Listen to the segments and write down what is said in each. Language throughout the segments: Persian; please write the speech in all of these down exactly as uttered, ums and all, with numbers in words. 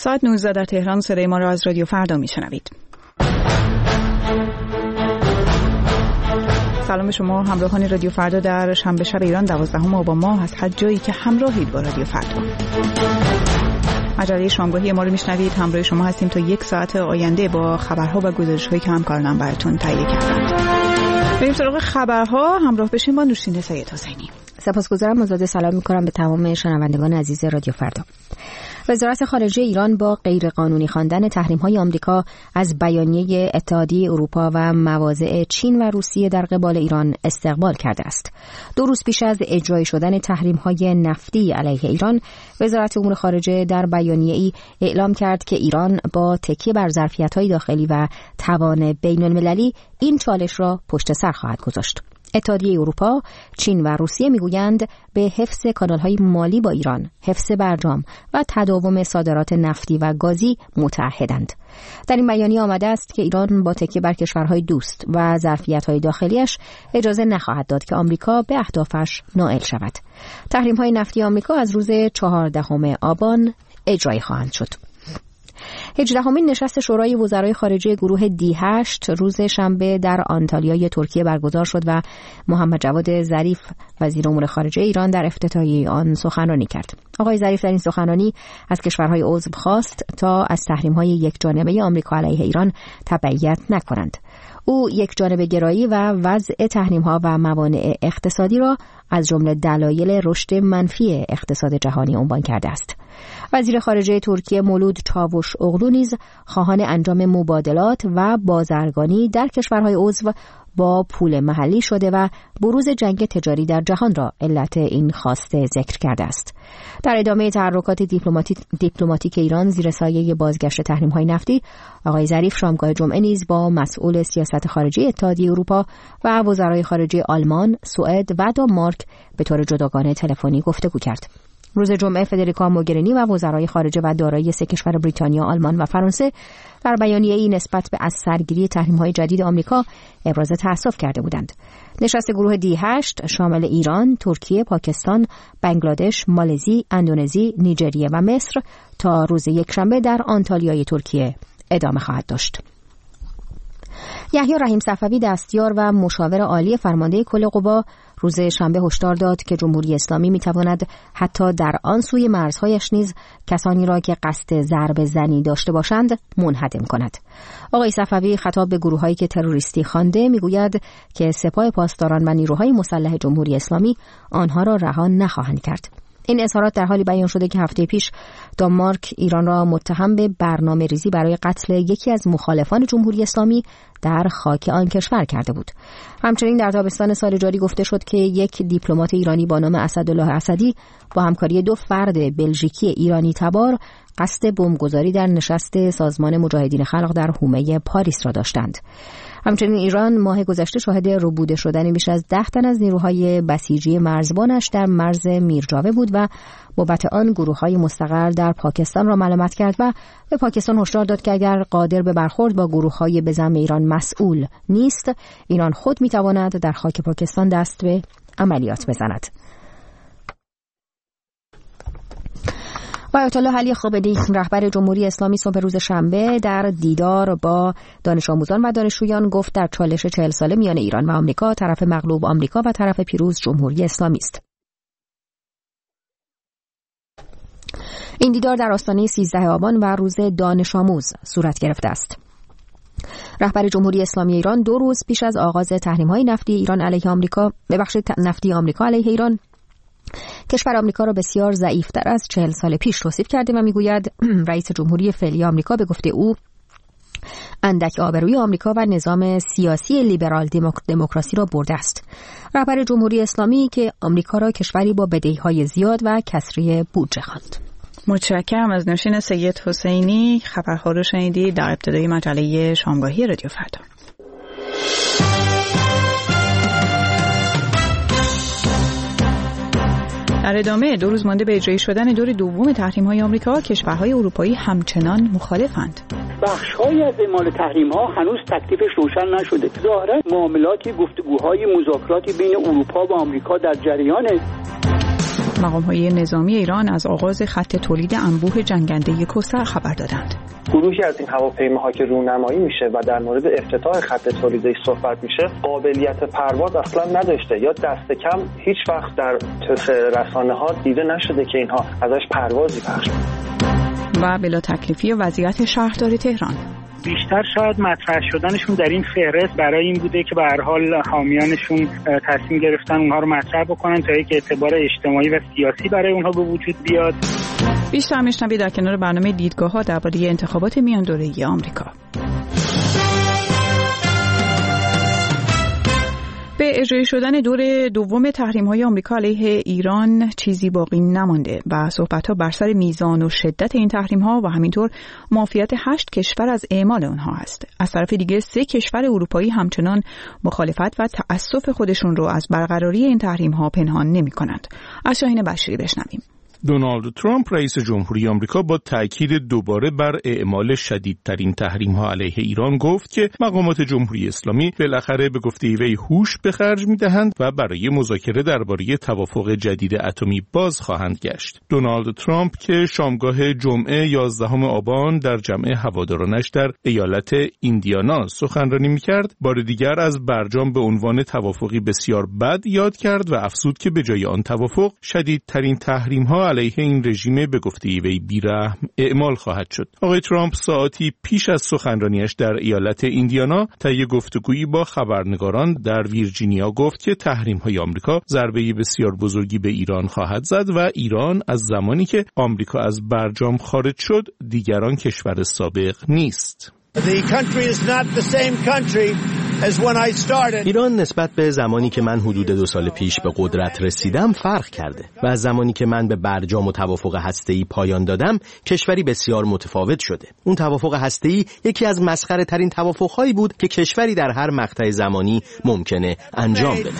ساعت نوزده در تهران. صدای ما را از رادیو فردا میشنوید. سلام شما همراهان رادیو فردا در شنبه شب ایران دوازدهم آبان ماه از هر جایی که همراهید با رادیو فردا. مجله شامگاهی ما رو میشنوید. همراه شما هستیم تا یک ساعت آینده با خبرها و گزارش‌هایی که همکارانم براتون تهیه کردند. بریم سراغ خبرها. همراه بشین با نوشین سید حسینی. سپاسگزارم. آزاده سلام می‌کنم به تمام شنوندگان عزیز رادیو فردا. وزارت خارجه ایران با غیرقانونی خواندن تحریم‌های آمریکا از بیانیه اتحادیه اروپا و مواضع چین و روسیه در قبال ایران استقبال کرده است. دو روز پیش از اجرای شدن تحریم‌های نفتی علیه ایران، وزارت امور خارجه در بیانیه‌ای اعلام کرد که ایران با تکیه بر ظرفیت‌های داخلی و توان بین‌المللی این چالش را پشت سر خواهد گذاشت. اتحادیه اروپا، چین و روسیه میگویند به حفظ کانال‌های مالی با ایران، حفظ برجام و تداوم صادرات نفتی و گازی متعهدند. در این بیانیه آمده است که ایران با تکیه بر کشورهای دوست و ظرفیت‌های داخلیش اجازه نخواهد داد که آمریکا به اهدافش نائل شود. تحریم‌های نفتی آمریکا از روز چهاردهم آبان اجرایی خواهند شد. هجدهمین نشست شورای وزرای خارجه گروه دی هشت روز شنبه در آنتالیای ترکیه برگزار شد و محمد جواد ظریف وزیر امور خارجه ایران در افتتاحیه آن سخنرانی کرد. آقای ظریف در این سخنرانی از کشورهای عضو خواست تا از تحریم‌های یکجانبه آمریکا علیه ایران تبعیت نکنند. او یک جانبه گرایی و وضع تحریم‌ها و موانع اقتصادی را از جمله دلایل رشد منفی اقتصاد جهانی عنوان کرده است. وزیر خارجه ترکیه مولود چاوش اغلو نیز خواهان انجام مبادلات و بازرگانی در کشورهای عضو با پول محلی شده و بروز جنگ تجاری در جهان را علت این خواسته ذکر کرده است. در ادامه تحرکات دیپلماتیک دیپلماتیک ایران زیر سایه بازگشت تحریم‌های نفتی، آقای ظریف شامگاه جمعه نیز با مسئول سیاست خارجی اتحادیه اروپا و وزرای خارجه آلمان، سوئد و دانمارک به طور جداگانه تلفنی گفتگو کرد. روز جمعه فدریکا موگرینی و وزرای خارجه و دارایی سه کشور بریتانیا، آلمان و فرانسه در بیانیه‌ای نسبت به از سرگیری تحریم‌های جدید آمریکا ابراز تأسف کرده بودند. نشست گروه دی هشت شامل ایران، ترکیه، پاکستان، بنگلادش، مالزی، اندونزی، نیجریه و مصر تا روز یکشنبه در آنتالیای ترکیه ادامه خواهد داشت. یحیی رحیم صفوی دستیار و مشاور عالی فرمانده کل قوا روز شنبه هشدار داد که جمهوری اسلامی میتواند حتی در آن سوی مرزهایش نیز کسانی را که قصد ضرب زنی داشته باشند منهدم کند. آقای صفوی خطاب به گروهایی که تروریستی خوانده میگوید که سپاه پاسداران و نیروهای مسلح جمهوری اسلامی آنها را رها نخواهند کرد. این اظهارات در حالی بیان شده که هفته پیش دانمارک ایران را متهم به برنامه ریزی برای قتل یکی از مخالفان جمهوری اسلامی در خاک آن کشور کرده بود. همچنین در تابستان سال جاری گفته شد که یک دیپلمات ایرانی با نام اسدالله اسدی با همکاری دو فرد بلژیکی ایرانی تبار قصد بمبگذاری در نشست سازمان مجاهدین خلق در حومه پاریس را داشتند. همچنین ایران ماه گذشته شاهد ربوده شدن بیش از ده تن از نیروهای بسیجی مرزبانش در مرز میرجاوه بود و بابت آن گروه‌های مستقر در پاکستان را ملامت کرد و به پاکستان هشدار داد که اگر قادر به برخورد با گروه‌های به ذم ایران مسئول نیست، ایران خود می‌تواند در خاک پاکستان دست به عملیات بزند. و آیت الله علی خامنه‌ای رهبر جمهوری اسلامی صبح روز شنبه در دیدار با دانش آموزان و دانشجویان گفت در چالش چهل ساله میان ایران و آمریکا طرف مغلوب آمریکا و طرف پیروز جمهوری اسلامی است. این دیدار در آستانه سیزده آبان و روز دانش آموز صورت گرفته است. رهبر جمهوری اسلامی ایران دو روز پیش از آغاز تحریم‌های نفتی ایران علیه آمریکا، ببخشید نفتی آمریکا علیه ایران، کشور آمریکا را بسیار ضعیف‌تر از چهل سال پیش توصیف کرده و میگوید رئیس جمهوری فعلی آمریکا به گفته او اندک آبروی آمریکا و نظام سیاسی لیبرال دموکراسی را برده است. رهبر جمهوری اسلامی که آمریکا را کشوری با بدهی‌های زیاد و کسری بودجه خواند. متشکرم از نوشین سید حسینی. خبرها رو شنیدید در ابتدای مجله شامگاهی رادیو فردا. در ادامه دو روز مانده به اجرایی شدن دور دوم تحریم‌های آمریکا، کشورهای اروپایی همچنان مخالفند. بخش‌هایی از اعمال تحریم‌ها هنوز تکلیفش روشن نشده. ظاهراً معاملاتی، گفتگوهای، مذاکراتی بین اروپا و آمریکا در جریانه. مقام‌های نظامی ایران از آغاز خط تولید انبوه جنگنده کوثر خبر دادند. گروهی از این هواپیماها که رونمایی میشه و در مورد افتتاح خط تولیدش صحبت میشه قابلیت پرواز اصلا نداشته یا دست کم هیچ وقت در رسانه ها دیده نشده که اینها ازش پروازی پخش کنند. و بلا تکلیفی وضعیت شهرداری تهران. بیشتر شاید مطرح شدنشون در این فهرست برای این بوده که به هر حال حامیانشون تصمیم گرفتن اونها رو مطرح بکنن تا یک اعتبار اجتماعی و سیاسی برای اونها به وجود بیاد. بیشتر میشنوید در کنار برنامه دیدگاه‌ها درباره انتخابات میان دوره‌ای آمریکا. به اجرای شدن دور دوم تحریم‌های آمریکا علیه ایران چیزی باقی نمانده و صحبت‌ها بر سر میزان و شدت این تحریم‌ها و همینطور معافیت هشت کشور از اعمال آنها است. از طرف دیگه سه کشور اروپایی همچنان مخالفت و تأسف خودشون رو از برقراری این تحریم‌ها پنهان نمی‌کنند. از شاهین بشیری بشنویم. دونالد ترامپ رئیس جمهوری آمریکا با تأکید دوباره بر اعمال شدیدترین تحریم‌ها علیه ایران گفت که مقامات جمهوری اسلامی بالاخره به گفته وی هوش به خرج می‌دهند و برای مذاکره درباره توافق جدید اتمی باز خواهند گشت. دونالد ترامپ که شامگاه جمعه یازدهم آبان در جمع هوادارانش در ایالت ایندیانا سخنرانی می‌کرد، بار دیگر از برجام به عنوان توافقی بسیار بد یاد کرد و افزود که به جای آن توافق شدیدترین تحریم‌ها علیه این رژیم به گفته وی بی‌رحم اعمال خواهد شد. آقای ترامپ ساعتی پیش از سخنرانیش در ایالت ایندیانا طی گفتگویی با خبرنگاران در ویرجینیا گفت که تحریم‌های آمریکا ضربه بسیار بزرگی به ایران خواهد زد و ایران از زمانی که آمریکا از برجام خارج شد دیگران کشور سابق نیست. ایران نسبت به زمانی که من حدود دو سال پیش به قدرت رسیدم فرق کرده و از زمانی که من به برجام و توافق هسته‌ای پایان دادم کشوری بسیار متفاوت شده. اون توافق هسته‌ای یکی از مسخره ترین توافق‌هایی بود که کشوری در هر مقطع زمانی ممکنه انجام بده.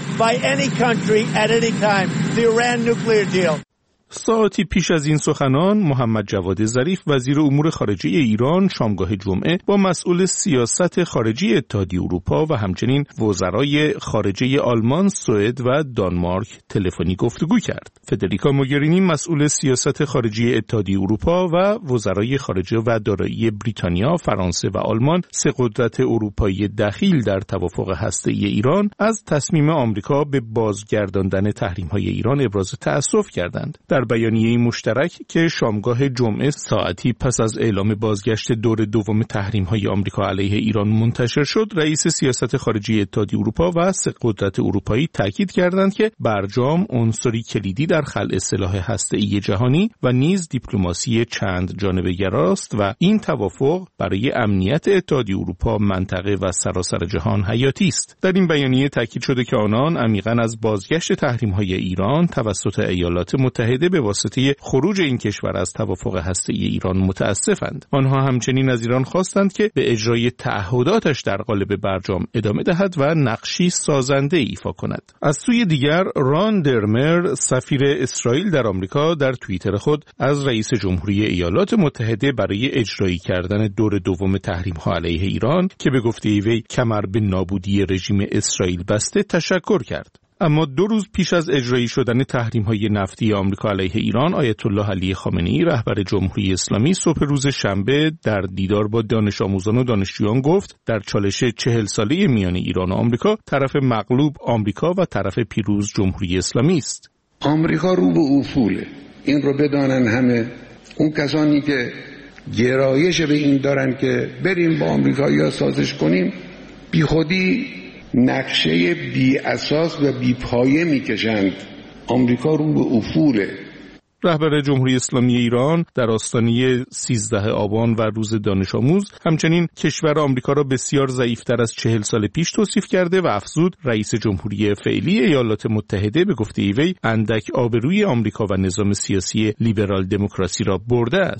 ساعتی پیش از این سخنان محمد جواد ظریف وزیر امور خارجه ایران شامگاه جمعه با مسئول سیاست خارجی اتحادیه اروپا و همچنین وزرای خارجه آلمان، سوئد و دانمارک تلفنی گفتگو کرد. فدریکا موگرینی مسئول سیاست خارجی اتحادیه اروپا و وزرای خارجه و دارایی بریتانیا، فرانسه و آلمان، سه قدرت اروپایی دخیل در توافق هسته‌ای ایران، از تصمیم آمریکا به بازگرداندن تحریم‌های ایران ابراز تأسف کردند. در بیانیه مشترک که شامگاه جمعه ساعتی پس از اعلام بازگشت دور دوم تحریم‌های آمریکا علیه ایران منتشر شد، رئیس سیاست خارجی اتحادیه اروپا و سه قدرت اروپایی تاکید کردند که برجام عنصری کلیدی در خلع سلاح هسته‌ای جهانی و نیز دیپلماسی چند جانبه گراست و این توافق برای امنیت اتحادیه اروپا، منطقه و سراسر جهان حیاتی است. در این بیانیه تاکید شده که آنان عمیقاً از بازگشت تحریم‌های ایران توسط ایالات متحده به واسطه خروج این کشور از توافق هسته‌ای ایران متاسفند. آنها همچنین از ایران خواستند که به اجرای تعهداتش در قالب برجام ادامه دهد و نقشی سازنده ایفا کند. از سوی دیگر ران درمر سفیر اسرائیل در آمریکا در توییتر خود از رئیس جمهوری ایالات متحده برای اجرایی کردن دور دوم تحریم‌ها علیه ایران که به گفته وی کمر به نابودی رژیم اسرائیل بسته تشکر کرد. اما دو روز پیش از اجرایی شدن تحریم‌های نفتی آمریکا علیه ایران، آیت الله علی خامنه‌ای رهبر جمهوری اسلامی صبح روز شنبه در دیدار با دانش آموزان و دانشجویان گفت در چالش چهل ساله میان ایران و آمریکا طرف مغلوب آمریکا و طرف پیروز جمهوری اسلامی است. آمریکا رو به افوله، این رو بدانن همه. اون کسانی که گرایش به این دارن که بریم با آمریکایی‌ها سازش کنیم، بیخودی نقشه بی اساس و بی پایه میکشند. آمریکا رو به افوله. رهبر جمهوری اسلامی ایران در آستانه سیزده آبان و روز دانش آموز همچنین کشور آمریکا را بسیار ضعیفتر از چهل سال پیش توصیف کرده و افزود رئیس جمهوری فعلی ایالات متحده به گفته وی اندک آبروی آمریکا و نظام سیاسی لیبرال دموکراسی را برده است.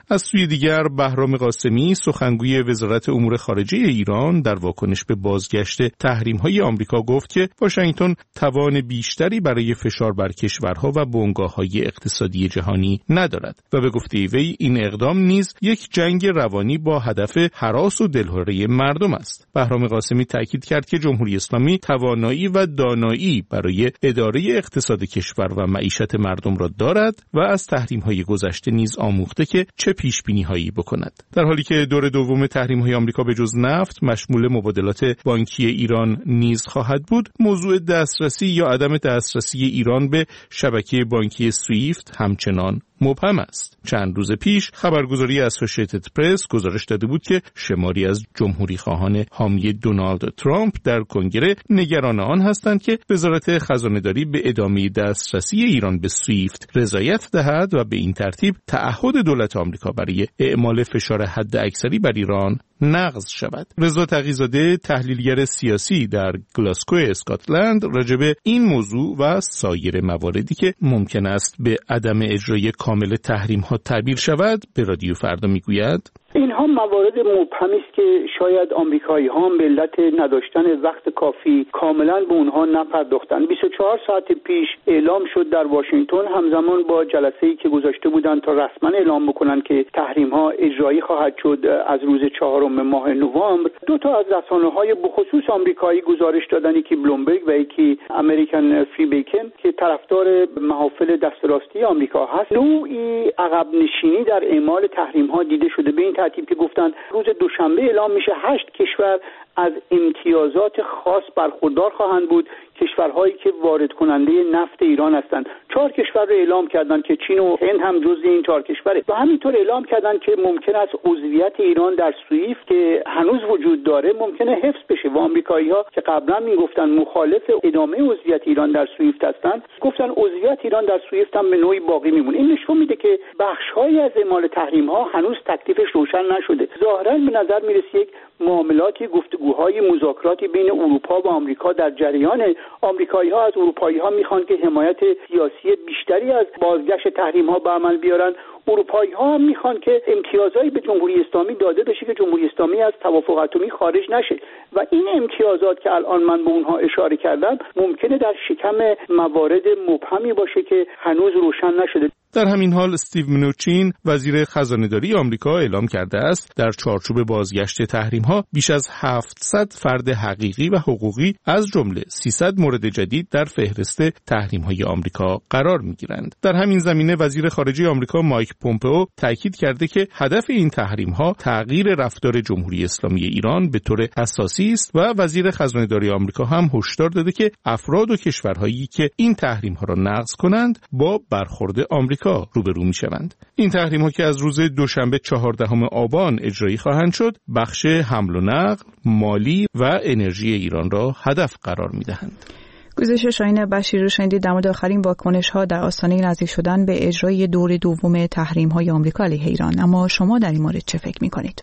از سوی دیگر بهرام قاسمی سخنگوی وزارت امور خارجه ایران در واکنش به بازگشت تحریم‌های آمریکا گفت که واشنگتن توان بیشتری برای فشار بر کشورها و بنگاه‌های اقتصادی جهانی ندارد و به گفته وی این اقدام نیز یک جنگ روانی با هدف هراس و دلهره مردم است. بهرام قاسمی تاکید کرد که جمهوری اسلامی توانایی و دانایی برای اداره اقتصاد کشور و معیشت مردم را دارد و از تحریم‌های گذشته نیز آموخته که چه پیش‌بینی‌هایی بکند. در حالی که دور دوم تحریم‌های آمریکا به جز نفت مشمول مبادلات بانکی ایران نیز خواهد بود، موضوع دسترسی یا عدم دسترسی ایران به شبکه بانکی سویفت همچنان مبهم است. چند روز پیش خبرگزاری اسوسییتد پرس گزارش داده بود که شماری از جمهوری خواهان حامی دونالد ترامپ در کنگره نگران آن هستند که وزارت خزانه‌داری به ادامه دسترسی ایران به سویفت رضایت دهد و به این ترتیب تعهد دولت آمریکا برای اعمال فشار حداکثری بر ایران نقض شود. رضا تقی‌زاده تحلیلگر سیاسی در گلاسکو اسکاتلند راجع به این موضوع و سایر مواردی که ممکن است به عدم اجرای کامل تحریم ها تعبیر شود به رادیو فردا میگوید: اینها موارد مبهمی است که شاید آمریکایی ها به علت نداشتن وقت کافی کاملا به اونها نپرداختند. بیست و چهار ساعت پیش اعلام شد در واشنگتن همزمان با جلسه‌ای که گذاشته بودند تا رسما اعلام بکنند که تحریم ها اجرایی خواهد شد از روز چهارم ماه نوامبر، دو تا از رسانه‌های بخصوص آمریکایی گزارش دادن، یکی بلومبرگ و یکی امریکن فری بیکن که طرفدار محافل دست راستی آمریکا هست، نوعی عقب نشینی در اعمال تحریم ها دیده شده. به این ترتیب که گفتن روز دوشنبه اعلام میشه هشت کشور از امتیازات خاص برخوردار خواهند بود، کشورهایی که وارد کننده نفت ایران هستند. چهار کشور رو اعلام کردن که چین و هند هم جزو این چهار کشوره و همینطور اعلام کردن که ممکن است عضویت ایران در سویفت که هنوز وجود داره ممکنه حفظ بشه و آمریکایی‌ها که قبلا میگفتن مخالف ادامه عضویت ایران در سویفت هستند، گفتن عضویت ایران در سویفت هم به نوعی باقی میمونه. این نشون میده که بخش‌هایی از اعمال تحریم‌ها هنوز تکلیفش روشن نشده. ظاهراً به نظر میرسه یک معاملاتی، گفتگوهای، مذاکراتی بین اروپا و آمریکا در جریان. آمریکایی‌ها از اروپایی‌ها میخوان که حمایت سیاسی بیشتری از بازگشت تحریم‌ها به عمل بیارن. اروپایی‌ها هم میخوان که امتیازایی به جمهوری اسلامی داده بشه که جمهوری اسلامی از توافق اتمی خارج نشه و این امتیازات که الان من به اونها اشاره کردم ممکنه در شکم موارد مبهمی باشه که هنوز روشن نشده. در همین حال استیو منوچین وزیر خزانه‌داری آمریکا اعلام کرده است در چارچوب بازگشت تحریم‌ها بیش از هفتصد فرد حقیقی و حقوقی از جمله سیصد مورد جدید در فهرست تحریم‌های آمریکا قرار می‌گیرند. در همین زمینه وزیر خارجه آمریکا مایک پومپئو تاکید کرده که هدف این تحریم‌ها تغییر رفتار جمهوری اسلامی ایران به طور اساسی است و وزیر خزانه‌داری آمریکا هم هشدار داده که افراد و کشورهایی که این تحریم‌ها را نقض کنند با برخورد آمریکا روبرو می‌شوند. این تحریم‌ها که از روز دوشنبه چهاردهم آبان اجرایی خواهند شد، بخش حمل و نقل، مالی و انرژی ایران را هدف قرار می‌دهند. گزارش شاهین بشیر رو شنیدید در مورد آخرین واکنش‌ها در آستانه نزدیک شدن به اجرای دور دوم تحریم‌های آمریکا علیه ایران. اما شما در این مورد چه فکر می‌کنید؟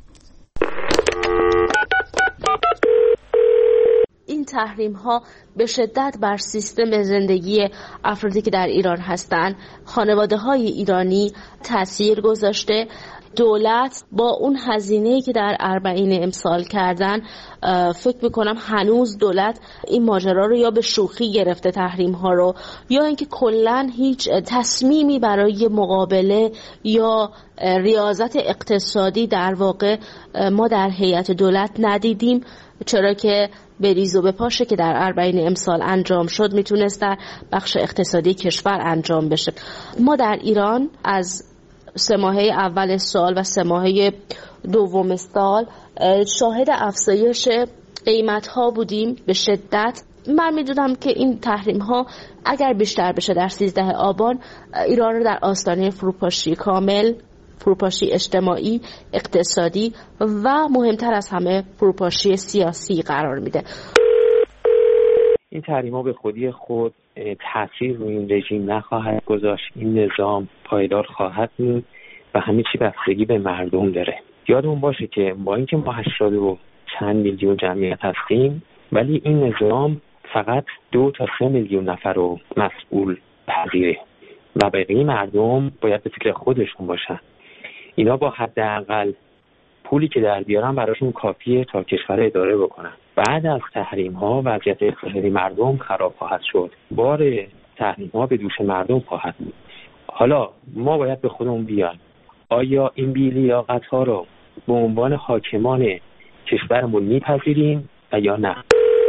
این تحریم ها به شدت بر سیستم زندگی افرادی که در ایران هستند، خانواده های ایرانی تاثیر گذاشته. دولت با اون هزینه‌ای که در اربعین امسال کردن، فکر میکنم هنوز دولت این ماجرا رو یا به شوخی گرفته تحریم ها رو، یا اینکه کلاً هیچ تصمیمی برای مقابله یا ریاضت اقتصادی در واقع ما در هیئت دولت ندیدیم، چرا که به ریز و به پاشه که در اربعین امسال انجام شد میتونست در بخش اقتصادی کشور انجام بشه. ما در ایران از سه ماهه اول سال و سه ماهه دوم سال شاهد افزایش قیمت ها بودیم به شدت. من میدونم که این تحریم ها اگر بیشتر بشه در سیزده آبان ایران رو در آستانه فروپاشی کامل، فروپاشی اجتماعی، اقتصادی و مهمتر از همه فروپاشی سیاسی قرار میده. این تحریم‌ها به خودی خود تأثیر روی این رژیم نخواهد گذاشت. این نظام پایدار خواهد بود و همه چی بستگی به مردم داره. یادمون باشه که با اینکه ما هشتاد و چند میلیون جمعیت هستیم، ولی این نظام فقط دو تا سه میلیون نفر رو مسئول پذیره و بقیه مردم باید به فکر خودشون باشن. اینا با حداقل پولی که در بیارن براشون کافیه تا کشور اداره بکنن. بعد از تحریم ها وضعیت اقتصادی مردم خراب خواهد شد، بار تحریم ها به دوش مردم خواهد بود. حالا ما باید به خودمون بیایم، آیا این بی‌لیاقت ها رو به عنوان حاکمان کشورمون میپذیریم و یا نه؟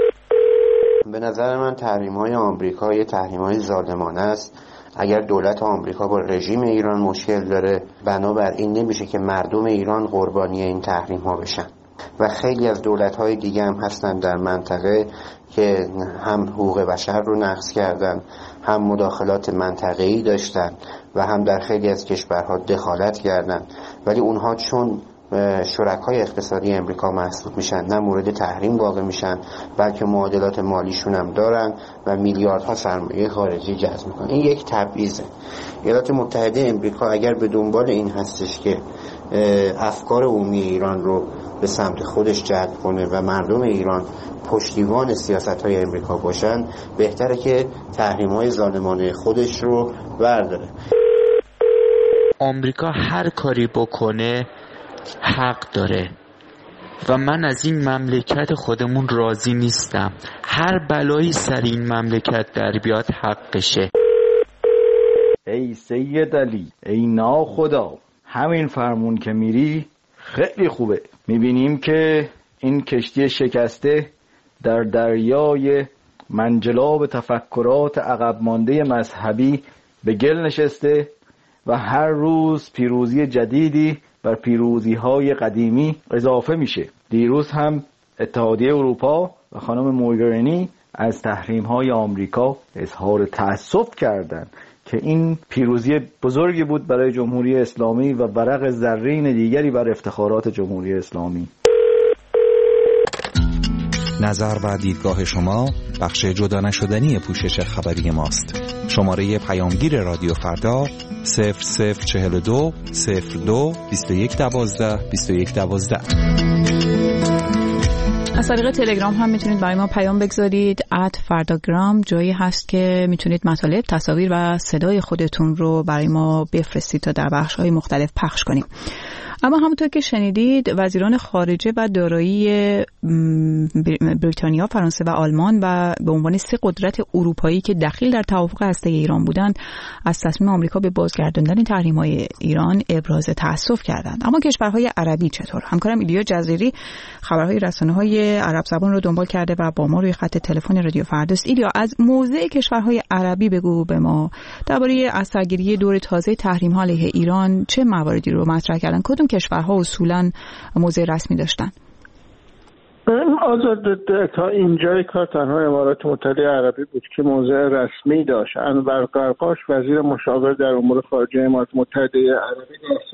به نظر من تحریم های آمریکا یه تحریم های ظالمانه است. اگر دولت آمریکا با رژیم ایران مشکل داره، بنابراین نمیشه که مردم ایران قربانی این تحریم ها بشن. و خیلی از دولت های دیگه هم هستن در منطقه که هم حقوق بشر رو نقض کردن، هم مداخلات منطقه‌ای داشتن و هم در خیلی از کشورها دخالت کردن، ولی اونها چون شرکای اقتصادی امریکا محسوب میشن نه مورد تحریم واقع میشن، بلکه معادلات مالیشون هم دارن و میلیاردها سرمایه خارجی جذب میکنن. این یک تبعیضه. ایالات متحده امریکا اگر به دنبال این هستش که افکار عمومی ایران رو به سمت خودش جلب کنه و مردم ایران پشتیبان سیاست‌های امریکا باشن، بهتره که تحریم‌های ظالمانه خودش رو برداره. آمریکا هر کاری بکنه حق داره و من از این مملکت خودمون راضی نیستم. هر بلایی سر این مملکت در بیاد حقشه. ای سید علی، ای ناخدا، همین فرمون که میری خیلی خوبه. میبینیم که این کشتی شکسته در دریای منجلاب تفکرات عقب مانده مذهبی به گل نشسته و هر روز پیروزی جدیدی بر پیروزی‌های قدیمی اضافه میشه. دیروز هم اتحادیه اروپا و خانم موگرینی از تحریم‌های آمریکا اظهار تأسف کردند که این پیروزی بزرگی بود برای جمهوری اسلامی و ورق زرین دیگری بر افتخارات جمهوری اسلامی. نظر و دیدگاه شما بخش جدا نشدنی پوشش خبری ماست. شماره پیامگیر رادیو فردا صفر صفر چهل و دو صفر دو بیست و یک دوازده بیست و یک دوازده. از طریق تلگرام هم میتونید برای ما پیام بگذارید. ات فرداگرام جایی هست که میتونید مطالب، تصاویر و صدای خودتون رو برای ما بفرستید تا در بخش‌های مختلف پخش کنیم. اما همونطور که شنیدید وزیران خارجه و دارایی بریتانیا، فرانسه و آلمان و به عنوان سه قدرت اروپایی که دخیل در توافق هسته ایران بودند از تصمیم آمریکا به بازگرداندن تحریم‌های ایران ابراز تأسف کردند. اما کشورهای عربی چطور؟ همکارم ایلیا جزیری خبرهای رسانه‌های عرب زبان رو دنبال کرده و با ما روی خط تلفن رادیو فرداست. ایلیا، از موضع کشورهای عربی بگو به ما درباره اثرگیری دور تازه تحریم‌ها علیه ایران چه مواردی رو مطرح کردن؟ کدوم کشورها اصولاً موضع رسمی داشتن؟ آزاد تا اینجای کار تنها امارات متحده عربی بود که موضع رسمی داشت. انور قرقاش وزیر مشاور در امور خارجه امارات متحده عربی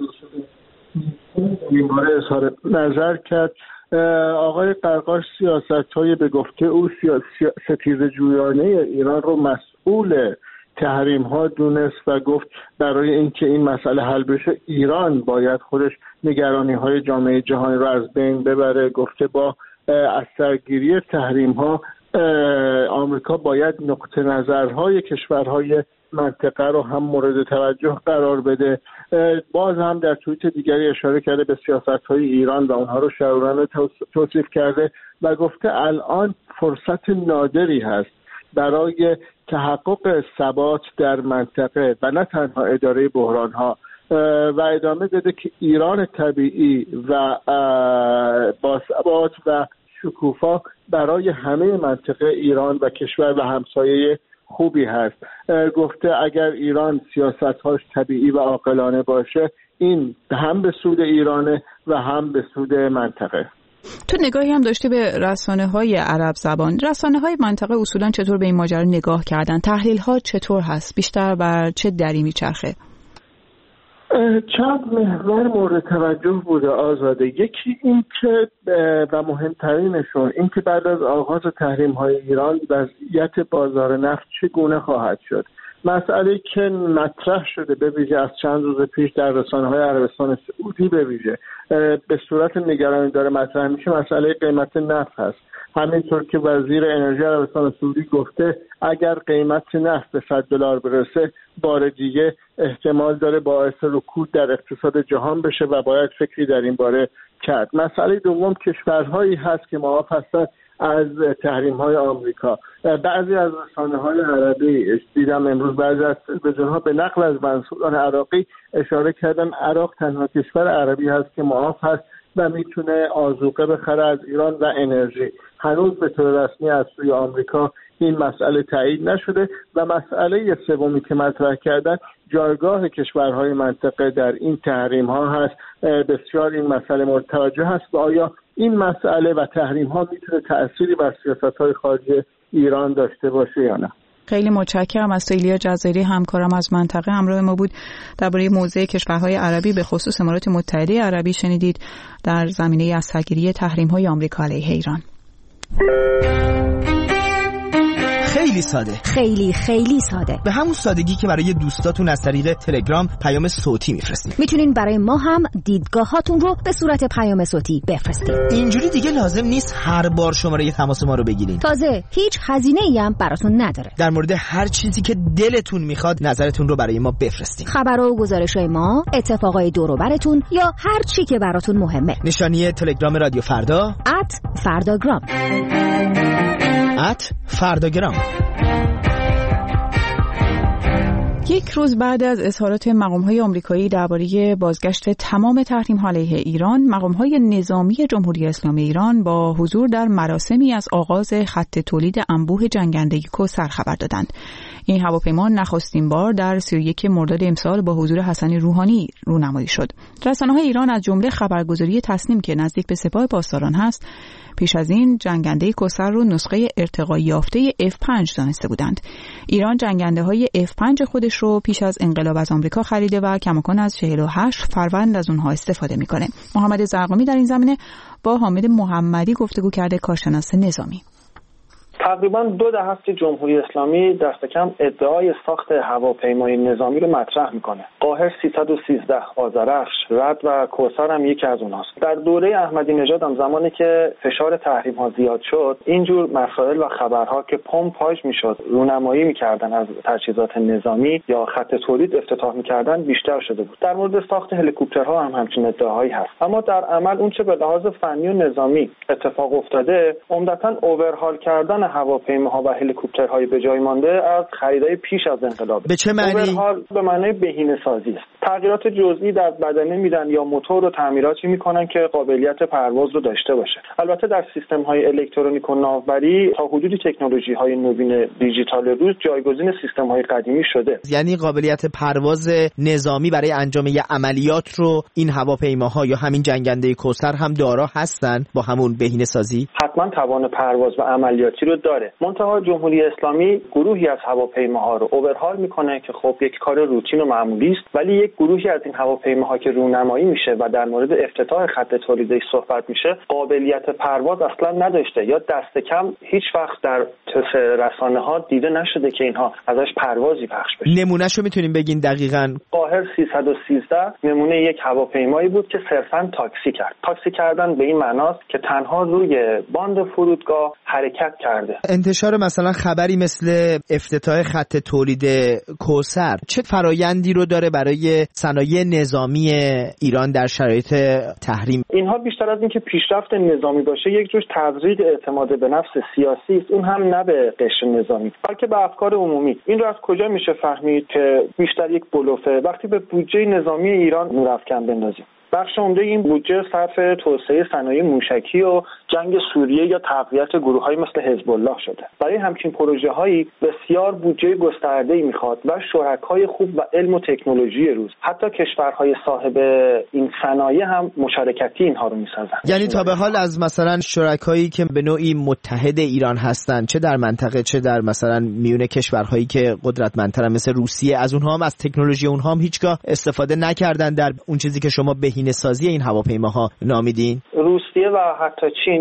این باره اظهار نظر کرد. آقای قرقاش سیاست‌های به گفته او ستیزه جویانه ایران رو مسئول تحریم ها دونست و گفت برای اینکه این مسئله حل بشه ایران باید خودش نگرانی های جامعه جهانی رو از بین ببره. گفته با اثرگیری تحریم ها آمریکا باید نقطه نظرهای کشورهای منطقه رو هم مورد توجه قرار بده. باز هم در توییت دیگری اشاره کرده به سیاست‌های ایران و اونها رو شرورانه توصیف کرده و گفته الان فرصت نادری هست برای تحقق ثبات در منطقه و نه تنها اداره بحران‌ها و ادامه داده که ایران طبیعی و با ثبات و شکوفا برای همه منطقه ایران و کشور و همسایه خوبی هست. گفته اگر ایران سیاست‌هاش طبیعی و عاقلانه باشه این هم به سود ایرانه و هم به سود منطقه. تو نگاهی هم داشتی به رسانه‌های عرب زبان. رسانه‌های منطقه اصولاً چطور به این ماجرا نگاه کردن؟ تحلیل‌ها چطور هست؟ بیشتر بر چه دری میچرخه؟ چند محور مورد توجه بوده آزاده. یکی این که و مهمترینشون این که بعد از آغاز تحریم‌های ایران وضعیت بازار نفت چگونه خواهد شد مسئله که مطرح شده به ویژه از چند روز پیش در رسانه‌های عربستان سعودی به ویژه به صورت نگرانی داره مطرح میشه مسئله قیمت نفت هست. همینطور که وزیر انرژی عربستان سعودی گفته اگر قیمت نفت به صد دلار برسه بار دیگه احتمال داره باعث رکود در اقتصاد جهان بشه و باید فکری در این باره کرد. مسئله دوم کشورهایی هست که معاف هستند از تحریم‌های آمریکا. بعضی از رسانه‌های عربی دیدم امروز بعضی از تلویزیون‌ها به نقل از منصوران عراقی اشاره کردن عراق تنها کشور عربی هست که معاف هست و میتونه آذوقه بخره از ایران و انرژی. هنوز به طور رسمی از سوی آمریکا این مسئله تایید نشده و مسئله سومی که مطرح کردن جایگاه کشورهای منطقه در این تحریم‌ها هست. بسیار این مسئله مورد توجه هست و آیا این مسئله و تحریم‌ها میتونه تأثیری بر سیاست‌های خارجی ایران داشته باشه یا نه؟ خیلی متشکرم از تو ایلیا جزایری همکارم از منطقه همراه ما بود. درباره موضع کشورهای عربی به خصوص امارات متحده عربی شنیدید در زمینه از سرگیری تحریم‌های آمریکا علیه ایران. خیلی ساده، خیلی خیلی ساده، به همون سادگی که برای دوستاتون از طریق تلگرام پیام صوتی میفرستین. میتونین برای ما هم دیدگاهاتون رو به صورت پیام صوتی بفرستین. اینجوری دیگه لازم نیست هر بار شماره تماس ما رو بگیرین. تازه هیچ هزینه‌ای هم براتون نداره. در مورد هر چیزی که دلتون میخواد نظرتون رو برای ما بفرستین. خبرها و گزارش‌های ما، اتفاقای دور و براتون یا هر چی که براتون مهمه. نشانی تلگرام رادیو فردا ات فرداگرام ات فرداگرام. یک روز بعد از اظهارات مقام‌های آمریکایی درباره بازگشت تمام تحریم‌ها علیه ایران، مقام‌های نظامی جمهوری اسلامی ایران با حضور در مراسمی از آغاز خط تولید انبوه جنگنده کوثر خبر دادند. این هواپیما نخستین بار در سی و یک مرداد امسال با حضور حسن روحانی رونمایی شد. رسانه‌های ایران از جمله خبرگزاری تصنیم که نزدیک به سپاه پاسداران هست، پیش از این جنگنده کوثر رو نسخه ارتقایی یافته اف پنج دانسته بودند. ایران جنگنده‌های اف پنج خودش رو پیش از انقلاب از آمریکا خریده و کماکان از چهل و هشت فروند از اونها استفاده میکنه. محمد زرقامی در این زمینه با حامد محمدی گفتگو کرده، کارشناس نظامی. تقریبا دو دهه است که جمهوری اسلامی دست کم ادعای ساخت هواپیمای نظامی رو مطرح میکنه. قاهر سیصد و سیزده، آذرخش، رد و کوثر هم یکی از اوناست. در دوره احمدی نژاد هم زمانی که فشار تحریم ها زیاد شد، اینجور مسائل و خبرها که پمپاژ میشد، رونمایی میکردن از تجهیزات نظامی یا خط تولید افتتاح میکردن بیشتر شده بود. در مورد ساخت هلیکوپترها هم همچین ادعاهایی هست. اما در عمل اون چه به لحاظ فنی و نظامی اتفاق افتاده، عمدتاً اوورهال کردن هواپیماها و هلیکوپترهای به جای مانده از خریدای پیش از انقلاب. به چه معنی؟ اوورهال به معنی بهینه‌سازی است. تغییرات جزئی در بدنه میدن یا موتور رو تعمیراتی میکنن که قابلیت پرواز رو داشته باشه. البته در سیستم‌های الکترونیک و ناوبری تا حدودی تکنولوژی‌های نوین دیجیتال روز جایگزین سیستم‌های قدیمی شده. یعنی قابلیت پرواز نظامی برای انجام ی عملیات رو این هواپیماها یا همین جنگنده کوثر هم دارا هستن با همون بهینه‌سازی؟ حتما توان پرواز و عملیاتی رو داره. منتها جمهوری اسلامی گروهی از هواپیماها رو اوورهال میکنه که خب یک کار روتین و معمولی است، ولی یک گروهی از این هواپیماها که رونمایی میشه و در مورد افتتاح خط تولیدش صحبت میشه قابلیت پرواز اصلا نداشته یا دست کم هیچ وقت در رسانه‌ها دیده نشده که اینها ازش پروازی پخش بشه. نمونهشو میتونیم بگین دقیقاً؟ قاهر سیصد و سیزده نمونه یک هواپیمایی بود که صرفاً تاکسی کرد. تاکسی کردن به این معناست که تنها روی باند فرودگاه حرکت کرده. انتشار مثلا خبری مثل افتتاح خط تولید کوثر چه فرایندی رو داره برای صنایع نظامی ایران در شرایط تحریم؟ اینها بیشتر از اینکه پیشرفت نظامی باشه یک جور تزریق اعتماد به نفس سیاسی است، اون هم نه به قشر نظامی بلکه به افکار عمومی. این رو از کجا میشه فهمید که بیشتر یک بلوفه؟ وقتی به بودجه نظامی ایران نورافکن بندازیم. بخش عمده این بودجه صرف توسعه صنایع موشکی و جنگ سوریه یا تقویت گروه‌های مثل حزب الله شده. برای همچین پروژه‌هایی بسیار بودجه گسترده‌ای میخواد و شرکای خوب و علم و تکنولوژی روز. حتی کشورهای صاحب این صنایع هم مشارکتی اینها رو میسازن. یعنی تا به حال از مثلا شرکایی که به نوعی متحد ایران هستن، چه در منطقه چه در مثلا میون کشورهایی که قدرتمندتر مثل روسیه، از اونها هم از تکنولوژی اونها هم هیچگاه استفاده نکردن در اون چیزی که شما بهینه‌سازی این هواپیماها نامیدین؟ روسیه و حتی چین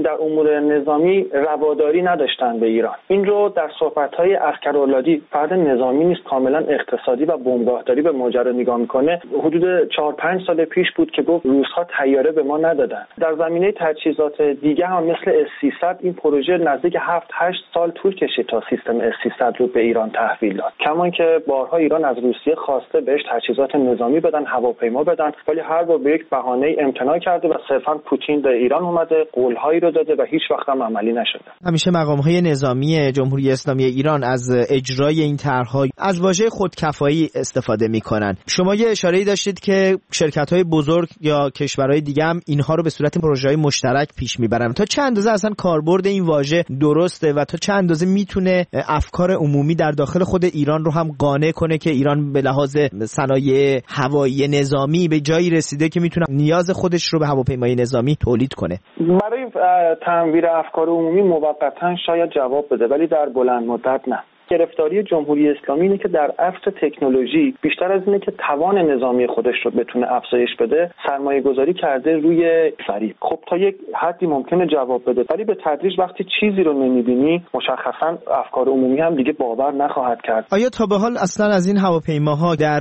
در امور نظامی رواداری نداشتن به ایران. این رو در صحبت‌های اسکرولادی، فرد نظامی نیست، کاملا اقتصادی و بمبارداری به ماجرا نگاه میکنه، حدود چهار پنج سال پیش بود که گفت روس‌ها طیاره به ما ندادن. در زمینه تجهیزات دیگه هم مثل اس سیصد این پروژه نزدیک هفت هشت سال طول کشید تا سیستم اس سیصد رو به ایران تحویل داد. کمان که بارها ایران از روسیه خواسته بهش تجهیزات نظامی بدن، هواپیما بدن، ولی هر بار به یک بهانه امتناع کرده و صرفا پوتین به ایران اومده، قول‌هایی رو داده و هیچ وقت هم عملی نشده. همیشه مقام‌های نظامی جمهوری اسلامی ایران از اجرای این طرح‌ها از واژه خودکفایی استفاده می‌کنن. شما یه اشاره‌ای داشتید که شرکت‌های بزرگ یا کشورهای دیگه هم اینها رو به صورت پروژه‌های مشترک پیش می‌برن. تا چه اندازه اصلا کاربرد این واژه درسته و تا چه اندازه میتونه افکار عمومی در داخل خود ایران رو هم قانع کنه که ایران به لحاظ صنایع هوایی نظامی به جایی رسیده که میتونه نیاز خودش رو به هواپیمای نظامی تولید کنه؟ برای تنویر افکار عمومی موقتا شاید جواب بده، ولی در بلند مدت نه. گرفتاری جمهوری اسلامی اینه که در عصر تکنولوژی بیشتر از اینه که توان نظامی خودش رو بتونه افزایش بده، سرمایه گذاری کرده روی فریب. خب تا یک حدی ممکنه جواب بده، ولی به تدریج وقتی چیزی رو نمیبینی مشخصا افکار عمومی هم دیگه باور نخواهد کرد. آیا تا به حال اصلا از این هواپیماها در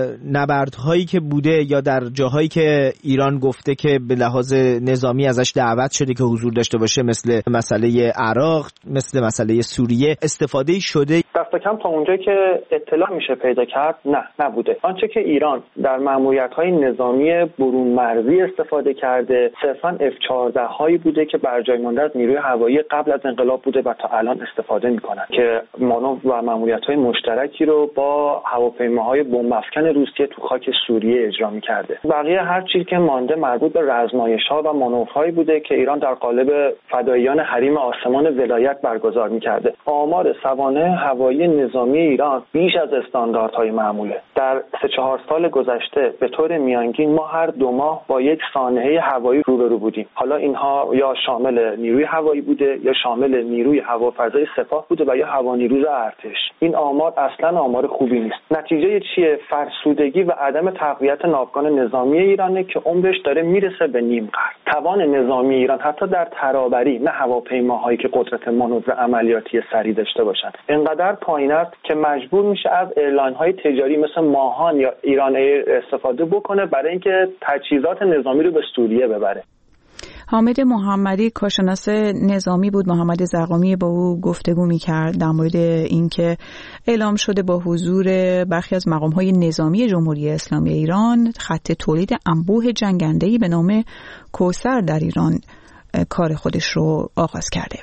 نبردهایی که بوده یا در جاهایی که ایران گفته که به لحاظ نظامی ازش دعوت شده که حضور داشته باشه، مثل مسئله عراق، مثل مسئله سوریه، استفاده شده؟ دست کم تا اونجایی که اطلاع میشه پیدا کرد نه نبوده. آنچه که ایران در ماموریت‌های نظامی برون مرزی استفاده کرده صرفاً اف چهارده هایی بوده که بر جای مانده از نیروی هوایی قبل از انقلاب بوده و تا الان استفاده میکنن که مانور و ماموریت‌های مشترکی رو با هواپیماهای بمب افکن روسیه تو خاک سوریه اجرا میکرده. بقیه هر چیزی که مانده مربوط به رزمایش‌ها و مانورهایی بوده که ایران در قالب فداییان حریم آسمان ولایت برگزار میکرده. آمار سوانح هوایی نظامی ایران بیش از استانداردهای معموله. در سه چهار سال گذشته به طور میانگین ما هر دو ماه با یک سانحه هوایی روبرو بودیم. حالا اینها یا شامل نیروی هوایی بوده یا شامل نیروی هوافضای سپاه بوده و یا هوانیروز ارتش. این آمار اصلا آمار خوبی نیست. نتیجه چیه؟ فرسودگی و عدم تقویت ناوگان نظامی ایرانه که عمرش داره میرسه به نیم قرن. توان نظامی ایران حتی در ترابری، نه هواپیماهایی که قدرت مانور عملیاتی سریع داشته باشند، اینقدر پایین است که مجبور میشه از ایرلاین‌های تجاری مثل ماهان یا ایران ایر استفاده بکنه برای اینکه تجهیزات نظامی رو به سوریه ببره. حامد محمدی کارشناس نظامی بود. محمد زرقامی با او گفتگو می‌کرد در مورد اینکه اعلام شده با حضور برخی از مقام‌های نظامی جمهوری اسلامی ایران خط تولید انبوه جنگنده‌ای به نام کوثر در ایران کار خودش رو آغاز کرده.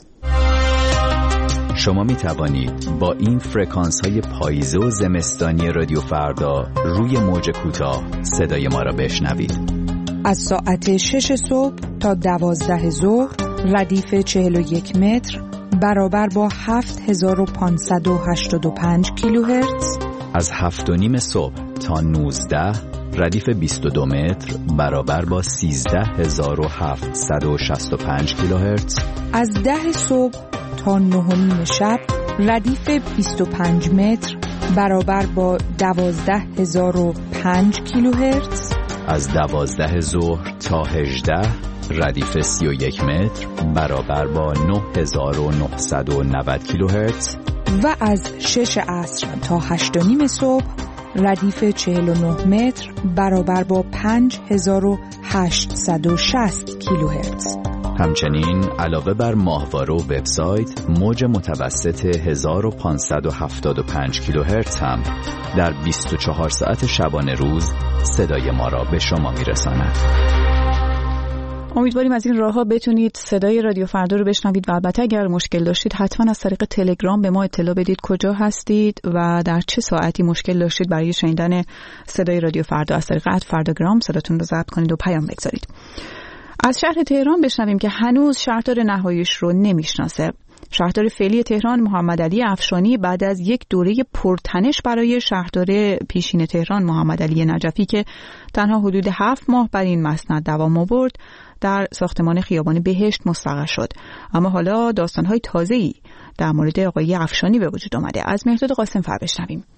شما می توانید با این فرکانس های پاییزه و زمستانی رادیو فردا روی موج کوتاه صدای ما را بشنوید. از ساعت شش صبح تا دوازده ظهر ردیف چهل و یک متر برابر با هفت هزار و پانصد و هشتاد و پنج کیلوهرتز. از هفت و نیم صبح تا نوزده ردیف بیست و دو متر برابر با سیزده هزار و هفتصد و شصت و پنج کیلوهرتز. از ده صبح تا نه و نیم شب ردیف بیست و پنج متر برابر با دوازده هزار و پنج کیلوهرتز. از دوازده ظهر تا هجده ردیف سی و یک متر برابر با نه هزار و نهصد و نود کیلوهرتز. و از شش عصر تا هشت و نیم صبح ردیف چهل و نه متر برابر با پنج هزار و هشتصد و شصت کیلوهرتز. همچنین علاوه بر ماهواره و وبسایت، موج متوسط هزار و پانصد و هفتاد و پنج کیلوهرتز هم در بیست و چهار ساعت شبانه روز صدای ما را به شما میرساند. امیدواریم از این راه‌ها بتونید صدای رادیو فردا رو بشنوید و البته اگر مشکل داشتید حتما از طریق تلگرام به ما اطلاع بدید کجا هستید و در چه ساعتی مشکل داشتید برای شنیدن صدای رادیو فردا. از طریق ات فرداگرام صداتون رو ضبط کنید و پیام بگذارید. از شهر تهران بشنویم که هنوز شهردار نهاییش رو نمیشناسه. شهردار فعلی تهران محمد علی افشانی بعد از یک دوره پرتنش برای شهردار پیشین تهران محمد علی نجفی که تنها حدود هفت ماه بر این مسند دوام آورد در ساختمان خیابان بهشت مستقر شد. اما حالا داستان‌های تازه‌ای در مورد آقای افشانی به وجود آمده. از مهرداد قاسم فر بشنویم.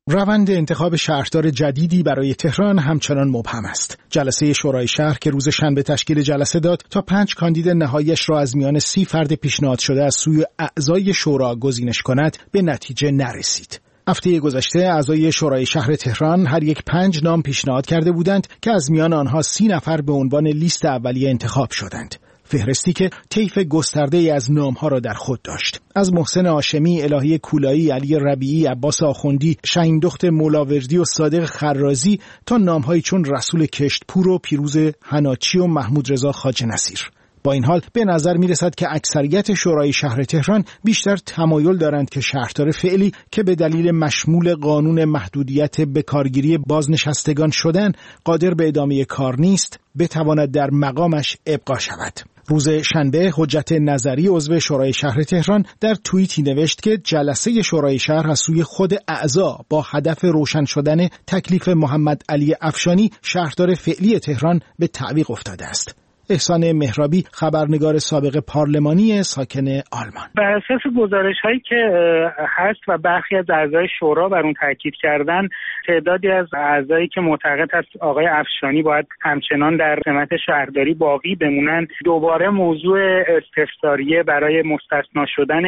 روند انتخاب شهردار جدیدی برای تهران همچنان مبهم است. جلسه شورای شهر که روز شنبه تشکیل جلسه داد تا پنج کاندید نهاییش را از میان سی فرد پیشنهاد شده از سوی اعضای شورا گزینش کند، به نتیجه نرسید. هفته گذشته اعضای شورای شهر تهران هر یک پنج نام پیشنهاد کرده بودند که از میان آنها سی نفر به عنوان لیست اولیه انتخاب شدند. فهرستی که طیف گسترده‌ای از نام‌ها را در خود داشت. از محسن هاشمی، الهی کولایی، علی ربیعی، عباس آخوندی، شهیندخت مولاوردی و صادق خرازی تا نام‌هایی چون رسول کشتپور و پیروز حناچی و محمود رضا خواجه نصیر. با این حال به نظر می رسد که اکثریت شورای شهر تهران بیشتر تمایل دارند که شهردار فعلی که به دلیل مشمول قانون محدودیت بکارگیری بازنشستگان شدن قادر به ادامه کار نیست، بتواند در مقامش ابقا شود. روز شنبه حجت نظری عضو شورای شهر تهران در توییتی نوشت که جلسه شورای شهر از سوی خود اعضا با هدف روشن شدن تکلیف محمد علی افشانی شهردار فعلی تهران به تعویق افتاده است. احسان مهرابی، خبرنگار سابق پارلمانی ساکن آلمان: بر اساس گزارش‌هایی که هست و برخی از اعضای شورا بر اون تاکید کردن، تعدادی از اعضایی که معتقد است آقای افشانی باید همچنان در سمت شهرداری باقی بمونن، دوباره موضوع استفساریه برای مستثنا شدن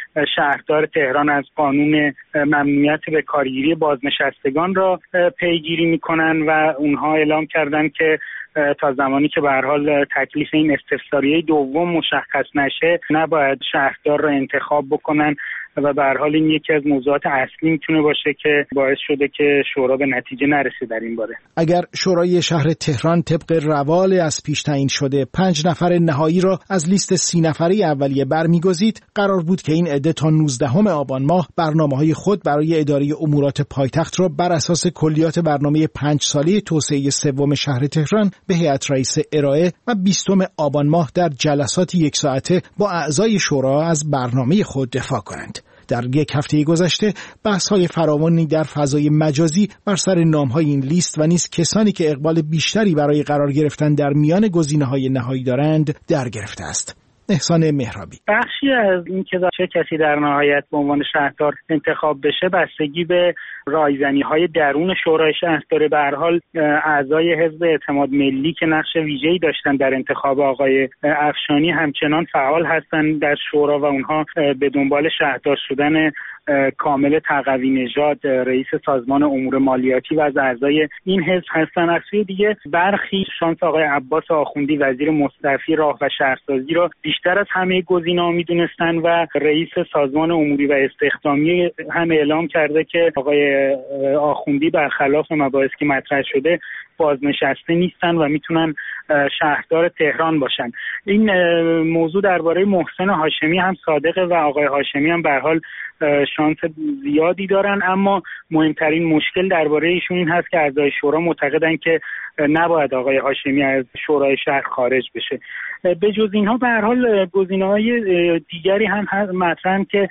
شهردار تهران از قانون ممنوعیت به کارگیری بازنشستگان را پیگیری می‌کنن و اونها اعلام کردند که تا زمانی که به هر حال تکلیف این استفساریه دوم مشخص نشه نباید شهردار را انتخاب بکنن و به هر حال این یکی از موضوعات اصلی میتونه باشه که باعث شده که شورا به نتیجه نرسه در این باره. اگر شورای شهر تهران طبق روال از پیش تعیین شده پنج نفر نهایی را از لیست سی نفره اولیه برمیگزید، قرار بود که این عده تا نوزدهم آبان ماه برنامه‌های خود برای اداره امورات پایتخت را بر اساس کلیات برنامه پنج ساله توسعه سوم شهر تهران به هیئت رئیسه ارائه و بیستم آبان ماه در جلسات یک ساعته با اعضای شورا از برنامه خود دفاع کنند. در یک هفته گذشته بحث‌های فراوانی در فضای مجازی بر سر نام‌های این لیست و نیز کسانی که اقبال بیشتری برای قرار گرفتن در میان گزینه‌های نهایی دارند در گرفته است. احسان مهرابی: بخشی از این که چه کسی در نهایت به عنوان شهردار انتخاب بشه بستگی به رایزنی‌های درون شورای شهر داره. به هر حال اعضای حزب اعتماد ملی که نقش ویژه‌ای داشتن در انتخاب آقای افشانی همچنان فعال هستند در شورا و اونها به دنبال شهردار شدن کامل تقوی نژاد رئیس سازمان امور مالیاتی و از اعضای این حزب هستن. از سوی دیگه برخی شانس آقای عباس آخوندی وزیر مستعفی راه و شهرسازی را بیشتر از همه گزینه‌ها می‌دونستن و رئیس سازمان اموری و استخدامی هم اعلام کرده که آقای آخوندی برخلاف مباحثی که مطرح شده بازنشسته نیستن و میتونن شهردار تهران باشن. این موضوع درباره محسن هاشمی هم صادقه و آقای هاشمی هم به هر حال شانس زیادی دارن، اما مهمترین مشکل درباره ایشون این هست که اعضای شورا معتقدن که نباید آقای هاشمی از شورای شهر خارج بشه. به جز اینها به هر حال گزینه‌های دیگری هم مطرحن که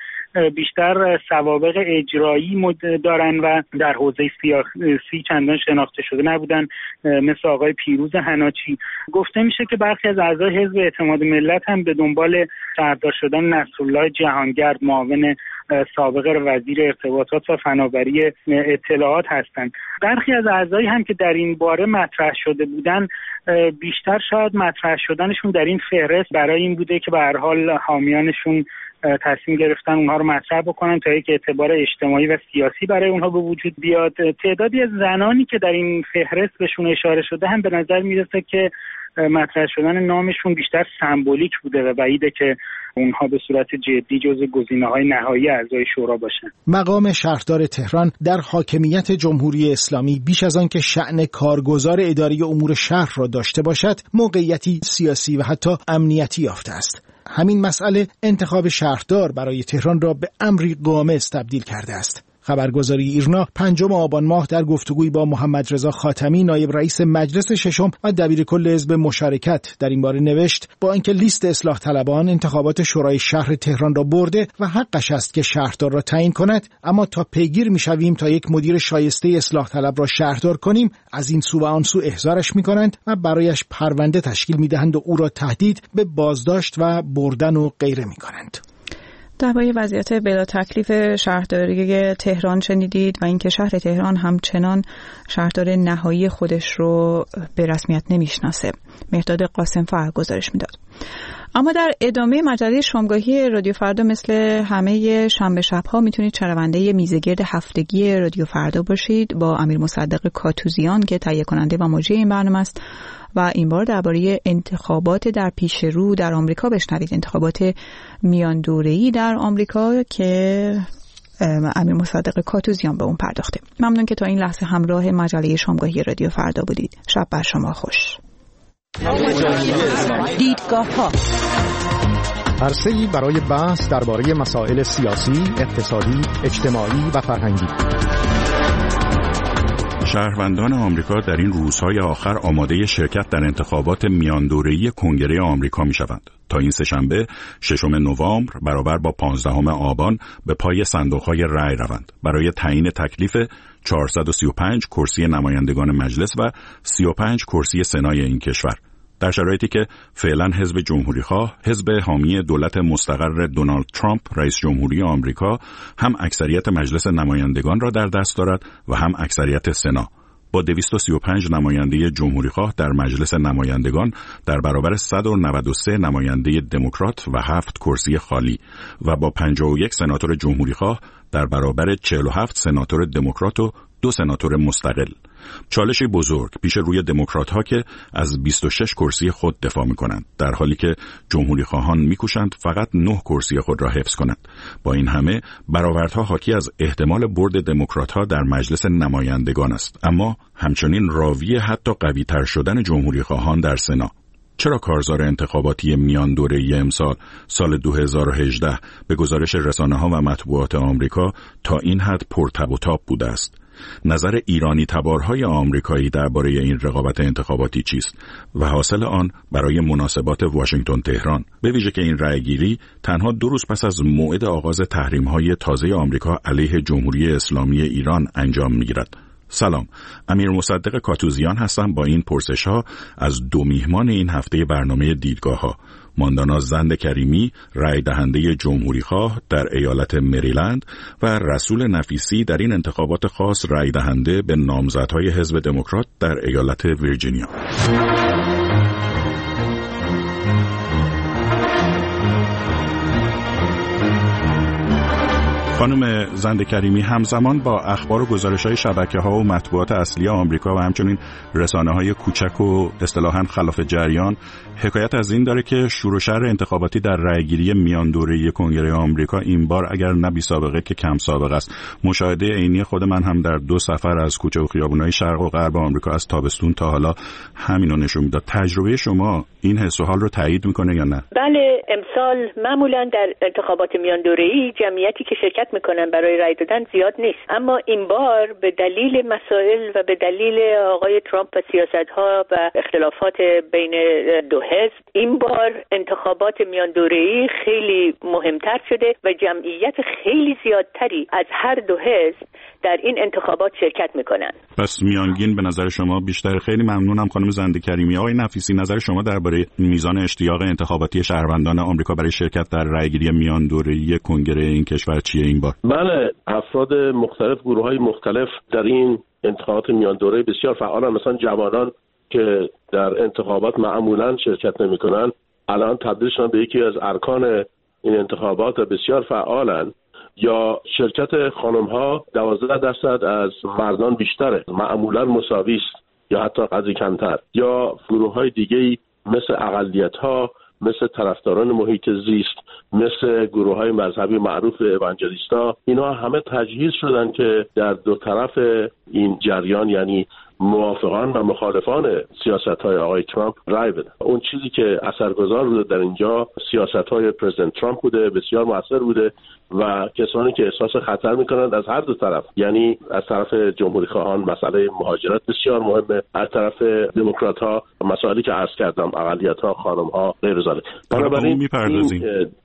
بیشتر سوابق اجرایی دارن و در حوزه سیاسی چندان شناخته شده نبودن، مثل آقای پیروز حناچی. گفته میشه که برخی از اعضای حزب اعتماد ملت هم به دنبال شهردار شدن نصرالله جهانگرد، معاون سابق وزیر ارتباطات و فناوری اطلاعات هستند. برخی از اعضایی هم که در این باره مطرح شده بودن بیشتر شاید مطرح شدنشون در این فهرست برای این بوده که به هر حال حامیانشون تصمیم گرفتن اونها رو مطرح بکنن تا یک اعتبار اجتماعی و سیاسی برای اونها به وجود بیاد. تعدادی از زنانی که در این فهرست بهشون اشاره شده هم به نظر میرسه که مطرح شدن نامشون بیشتر سمبولیک بوده و بعیده که اونها به صورت جدی جزو گزینه‌های نهایی اعضای شورا باشن. مقام شهردار تهران در حاکمیت جمهوری اسلامی بیش از آن که شأن کارگزار اداری امور شهر را داشته باشد، موقعیتی سیاسی و حتی امنیتی یافته است. همین مسئله انتخاب شهردار برای تهران را به امری غامض تبدیل کرده است. خبرگزاری ایرنا پنجم آبان ماه در گفتگویی با محمد رضا خاتمی، نایب رئیس مجلس ششم و دبیر کل حزب مشارکت در این باره نوشت: با اینکه لیست اصلاح طلبان انتخابات شورای شهر تهران را برده و حقش است که شهردار را تعیین کند، اما تا پیگیر می‌شویم تا یک مدیر شایسته اصلاح طلب را شهردار کنیم، از این سو و آن سو احضارش می‌کنند و برایش پرونده تشکیل می‌دهند و او را تهدید به بازداشت و بردن و غیره می‌کنند. درباره وضعیت بلا تکلیف شهرداری تهران شنیدید و اینکه شهر تهران همچنان شهردار نهایی خودش رو به رسمیت نمیشناسه. مهرداد قاسم فر گزارش میداد. اما در ادامه مجله شامگاهی رادیو فردا مثل همه شنبه شب‌ها میتونید شنونده میزگرد هفتگی رادیو فردا باشید با امیر مصدق کاتوزیان که تهیه کننده و مجری این برنامه است و این بار درباره انتخابات در پیش رو در آمریکا بشنوید. انتخابات میان دوره‌ای در آمریکا که امیر مصدق کاتوزیان به اون پرداخته. ممنون که تا این لحظه همراه مجله شامگاهی رادیو فردا بودید. شب بر شما خوش. دیدگاه‌ها عرصه‌ای برای بحث درباره مسائل سیاسی، اقتصادی، اجتماعی و فرهنگی. شهروندان آمریکا در این روزهای آخر آماده شرکت در انتخابات میان دوره‌ای کنگره آمریکا می‌شوند. تا این سه‌شنبه ششم نوامبر برابر با پانزدهم آبان به پای صندوق‌های رأی روند برای تعیین تکلیف چهارصد و سی و پنج کرسی نمایندگان مجلس و سی و پنج کرسی سنای این کشور، در شرایطی که فعلا حزب جمهوری‌خواه، حزب حامی دولت مستقر دونالد ترامپ رئیس جمهوری آمریکا، هم اکثریت مجلس نمایندگان را در دست دارد و هم اکثریت سنا، با دویست و سی و پنج نماینده جمهوری‌خواه در مجلس نمایندگان در برابر صد و نود و سه نماینده دموکرات و هفت کرسی خالی و با پنجاه و یک سناتور جمهوری‌خواه در برابر چهل و هفت سناتور دموکرات و دو سناتور مستقل. چالشی بزرگ پیش روی دموکرات‌ها که از بیست و شش کرسی خود دفاع می‌کنند، در حالی که جمهوری‌خواهان می‌کوشند فقط نه کرسی خود را حفظ کنند. با این همه برآوردها حاکی از احتمال برد دموکرات‌ها در مجلس نمایندگان است، اما همچنین راوی حتی قوی‌تر شدن جمهوری‌خواهان در سنا. چرا کارزار انتخاباتی میان دوره‌ای امسال سال دو هزار و هجده به گزارش رسانه‌ها و مطبوعات آمریکا تا این حد پرتب و تاب بوده است؟ نظر ایرانی تبارهای آمریکایی درباره این رقابت انتخاباتی چیست و حاصل آن برای مناسبات واشنگتن تهران، به ویژه که این رأیگیری تنها دو روز پس از موعد آغاز تحریم‌های تازه آمریکا علیه جمهوری اسلامی ایران انجام می‌گیرد؟ سلام، امیر مصدق کاتوزیان هستم با این پرسش‌ها از دو میهمان این هفته برنامه دیدگاه‌ها: ماندانا زند کریمی، رای دهنده جمهوری‌خواه در ایالت مریلند، و رسول نفیسی در این انتخابات خاص رای دهنده به نامزدهای حزب دموکرات در ایالت ویرجینیا. خانم زند کریمی، همزمان با اخبار و گزارش‌های شبکه‌ها و مطبوعات اصلی آمریکا و همچنین رسانه‌های کوچک و اصطلاحاً خلاف جریان حکایت از این داره که شور و شر انتخاباتی در رأیگیری میان دوره‌ای کنگره آمریکا این بار اگر نه بی سابقه که کم سابقه است. مشاهده عینی خود من هم در دو سفر از کوچه و خیابون‌های شرق و غرب آمریکا از تابستون تا حالا همینو نشون میداد. تجربه شما این حس و حال رو تایید میکنه یا نه؟ بله، امسال معمولاً در انتخابات میان دوره‌ای جمعیتی که شرکت میکنن برای رای دادن زیاد نیست، اما این بار به دلیل مسائل و به دلیل آقای ترامپ و سیاست‌ها و اختلافات بین دو حزب، این بار انتخابات میان دوره‌ای خیلی مهمتر شده و جمعیت خیلی زیادتری از هر دو حزب در این انتخابات شرکت میکنن. پس میانگین به نظر شما بیشتر. خیلی ممنونم خانم زنده کریمی. آقای نفیسی، نظر شما درباره میزان اشتیاق انتخاباتی شهروندان آمریکا برای شرکت در رأیگیری میان دوره‌ای کنگره این کشور چیه این بار؟ بله، افراد مختلف، گروه‌های مختلف در این انتخابات میان دوره‌ای بسیار فعالن. مثلا جوانان که در انتخابات معمولاً شرکت نمی‌کنن الان تبدیل شدن به یکی از ارکان این انتخابات و بسیار فعالن. یا شرکت خانم‌ها دوازده درصد از مردان بیشتره، معمولاً مساوی است یا حتی قدری کمتر. یا گروه‌های دیگه‌ای مثل اقلیت‌ها، مثل طرفداران محیط زیست، مثل گروه‌های مذهبی معروف اوانجلیستا، اینها همه تجهیز شدن که در دو طرف این جریان، یعنی موافقان و مخالفان سیاست‌های آقای ترامپ رای بدن. اون چیزی که اثرگذار بوده در اینجا سیاست‌های پرزیدنت ترامپ بوده، بسیار مؤثر بوده و کسانی که احساس خطر می‌کنند از هر دو طرف، یعنی از طرف جمهوری‌خواهان مسئله مهاجرت بسیار مهمه، از طرف دموکرات‌ها مسائلی که عرض کردم، اقلیت‌ها، خانم‌ها، غیر ذلک. بنابراین این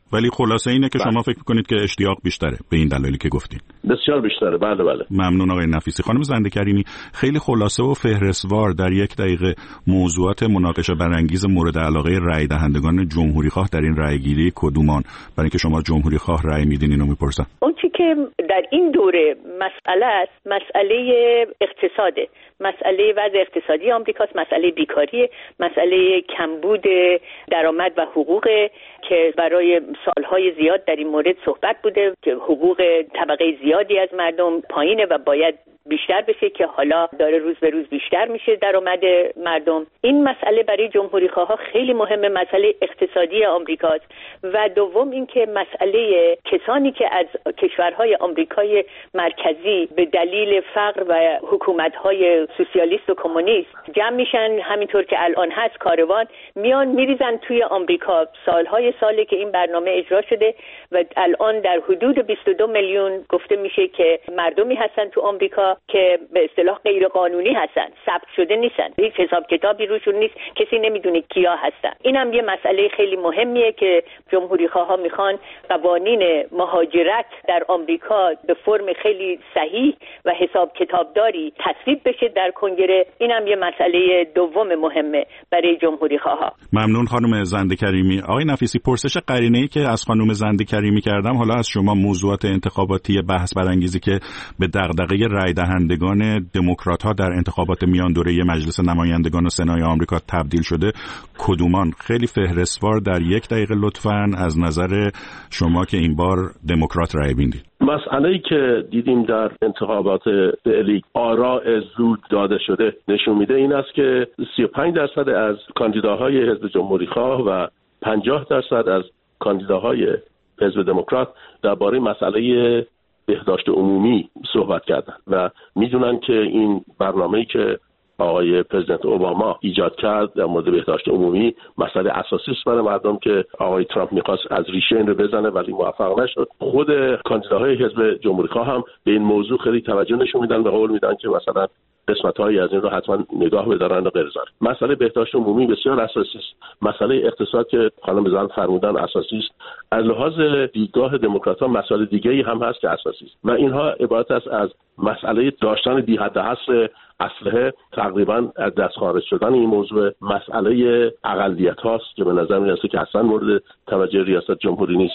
ولی خلاصه اینه که بله. شما فکر میکنید که اشتیاق بیشتره به این دلایلی که گفتین. بسیار بیشتره. بله بله. ممنون آقای نفیسی. خانم زنده کریمی، خیلی خلاصه و فهرستوار در یک دقیقه موضوعات مناقشه برانگیز مورد علاقه رأی دهندگان جمهوری خواه در این رأیگیری کدومان؟ برای اینکه شما جمهوری خواه رأی میدین اینو میپرسم. اون چیزی که در این دوره مسئله است مسئله اقتصاده، مسئله وضع اقتصادی آمریکاست، مسئله بیکاری، مسئله کمبود درآمد و حقوق که برای سالهای زیاد در این مورد صحبت بوده که حقوق طبقه زیادی از مردم پایینه و باید بیشتر بشه که حالا داره روز به روز بیشتر میشه درآمد مردم. این مسئله برای جمهوری خواها خیلی مهمه، مسئله اقتصادی آمریکاست. و دوم اینکه مسئله کسانی که از کشورهای آمریکای مرکزی به دلیل فقر و حکومت‌های سوسیالیست و کمونیست جمع میشن، همینطور که الان هست کاروان میان میریزن توی آمریکا. سالهای سالی که این برنامه اجرا شده و الان در حدود بیست و دو میلیون گفته میشه که مردمی هستن تو آمریکا که به اصطلاح غیر قانونی هستن، ثبت شده نیستن، هیچ حساب کتابی روشون نیست، کسی نمیدونه کیا هستن. اینم یه مسئله خیلی مهمیه که جمهوری خواها میخوان قوانین مهاجرت در آمریکا به فرم خیلی صحیح و حساب کتابداری تصویب بشه در کنگره. اینم یه مسئله دوم مهمه برای جمهوری خواها. ممنون خانم زنده کریمی. آقای نفیسی، پرسش قرینه‌ای که از خانم زنده کریمی کردم، حالا از شما موضوعات انتخاباتی بحث برانگیزی که به دغدغه رای دهندگان دموکرات‌ها در انتخابات میان دوره مجلس نمایندگان و سنای آمریکا تبدیل شده کدومان؟ خیلی فهرستوار در یک دقیقه لطفاً از نظر شما که این بار دموکرات رای میدید. مسئله‌ای که دیدیم در انتخابات فعلی آراء زود داده شده نشون میده این است که سی و پنج درصد از کاندیداهای حزب جمهوری خواه و پنجاه درصد از کاندیداهای حزب دموکرات درباره مسئله بهداشت عمومی صحبت کردن و میدونن که این برنامه‌ای که آقای پرزیدنت اوباما ایجاد کرد در مورد بهداشت عمومی مسئله اساسی است برای مردم که آقای ترامپ می‌خواست از ریشه این رو بزنه ولی موفق نشد. خود کاندیداهای حزب جمهوری خواه هم به این موضوع خیلی توجه نشون میدن و قول میدن که مثلا قسمت‌هایی از این رو حتما نگاه بدارن و غیر ذلک. مسئله بهداشت عمومی بسیار اساسی است. مسئله اقتصاد که خانم زن فرمودن اساسی است. از لحاظ دیدگاه دموکرات‌ها مسائل دیگه‌ای هم هست که اساسی است و اینها عبارت است از مسئله داشتن بی حد حصر اسلحه، تقریبا از دست خارج شدن این موضوع، مسئله اقلیت هاست که به نظر میاد که اصلا مورد توجه ریاست جمهوری نیست،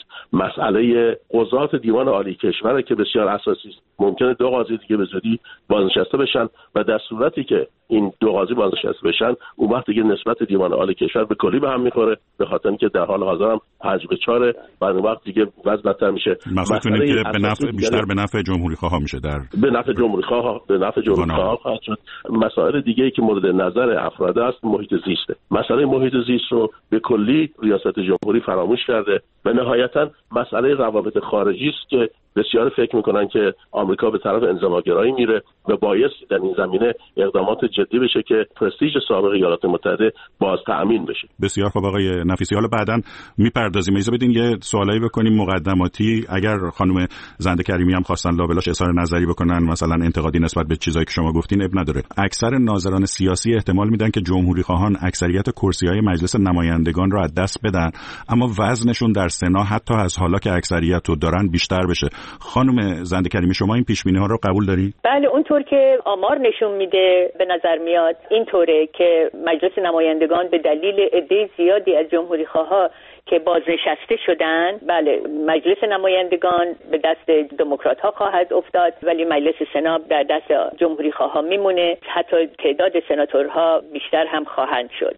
مسئله قضات دیوان عالی کشور که بسیار اساسی است. ممکنه دو قاضی دیگه به زودی بازنشسته بشن و در صورتی که این دو قاضی بازنشسته بشن اون وقت دیگه نسبت دیوان عالی کشور به کلی به هم میخوره، به خاطر اینکه در حال حاضر هم پنج به چهار و اون وقت دیگه وضع بدتر میشه. مسئله که به نفع بیشتر به نفع جمهوری خواه میشه، در به نفع جمهوری خواه به نفع جمهوری خواه خواهد شد. مسائل دیگه ای که مورد نظر افراد است محیط زیسته. مسئله محیط زیست رو به کلی ریاست جمهوری فراموش کرده و نهایتا مسئله روابط خارجی است که بسیار فکر میکنن که آمریکا به طرف انزماگرایی میره و باید در این زمینه اقدامات جدی بشه که پرستیژ سابق ایالات متحده باز تأمین بشه. بسیار خوب آقای نفیسی، حالا بعداً میپردازیم. اجازه بدین یه سوالایی بکنیم مقدماتی، اگر خانم زنده کریمی هم خواستن لابلاش اظهار نظری بکنن مثلا انتقادی نسبت به چیزایی که شما گفتین اب نداره. اکثر ناظران سیاسی احتمال میدن که جمهوری خواهان اکثریت کرسی‌های مجلس نمایندگان رو از دست بدن اما وزنشون در سنا حتی از حالا که اکثریت رو دارن بیشتر بشه. خانم زنده کریمی، شما این پیش بینی ها رو قبول دارید؟ بله، اونطور که آمار نشون میده به نظر میاد اینطوره که مجلس نمایندگان به دلیل عده زیادی از جمهوری خواها که بازنشسته شدن، بله مجلس نمایندگان به دست دموکرات ها خواهد افتاد ولی مجلس سنا در دست جمهوری خواها میمونه، حتی تعداد سناتورها بیشتر هم خواهند شد.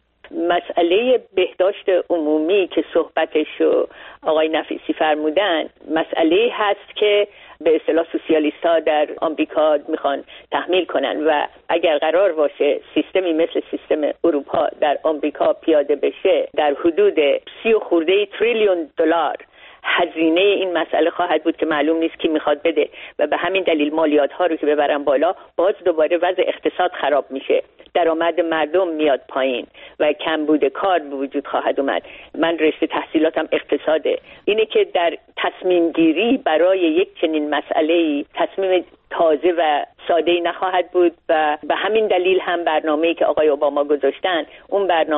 مسئله بهداشت عمومی که صحبتشو آقای نفیسی فرمودن مسئله هست که به اصطلاح سوسیالیست ها در آمریکا میخوان تحمیل کنن و اگر قرار باشه سیستمی مثل سیستم اروپا در آمریکا پیاده بشه در حدود سی و خورده تریلیون دلار هزینه این مسئله خواهد بود که معلوم نیست کی میخواد بده و به همین دلیل مالیات ها رو که ببرن بالا باز دوباره وضع اقتصاد خراب میشه، درآمد مردم میاد پایین و کمبود کار به وجود خواهد اومد. من رشته تحصیلاتم اقتصاده. اینه که در تصمیم گیری برای یک چنین مسئله‌ای تصمیم تازه و ساده‌ای نخواهد بود و به همین دلیل هم برنامه‌ای که آقای اوباما گذاشتن اون برنامه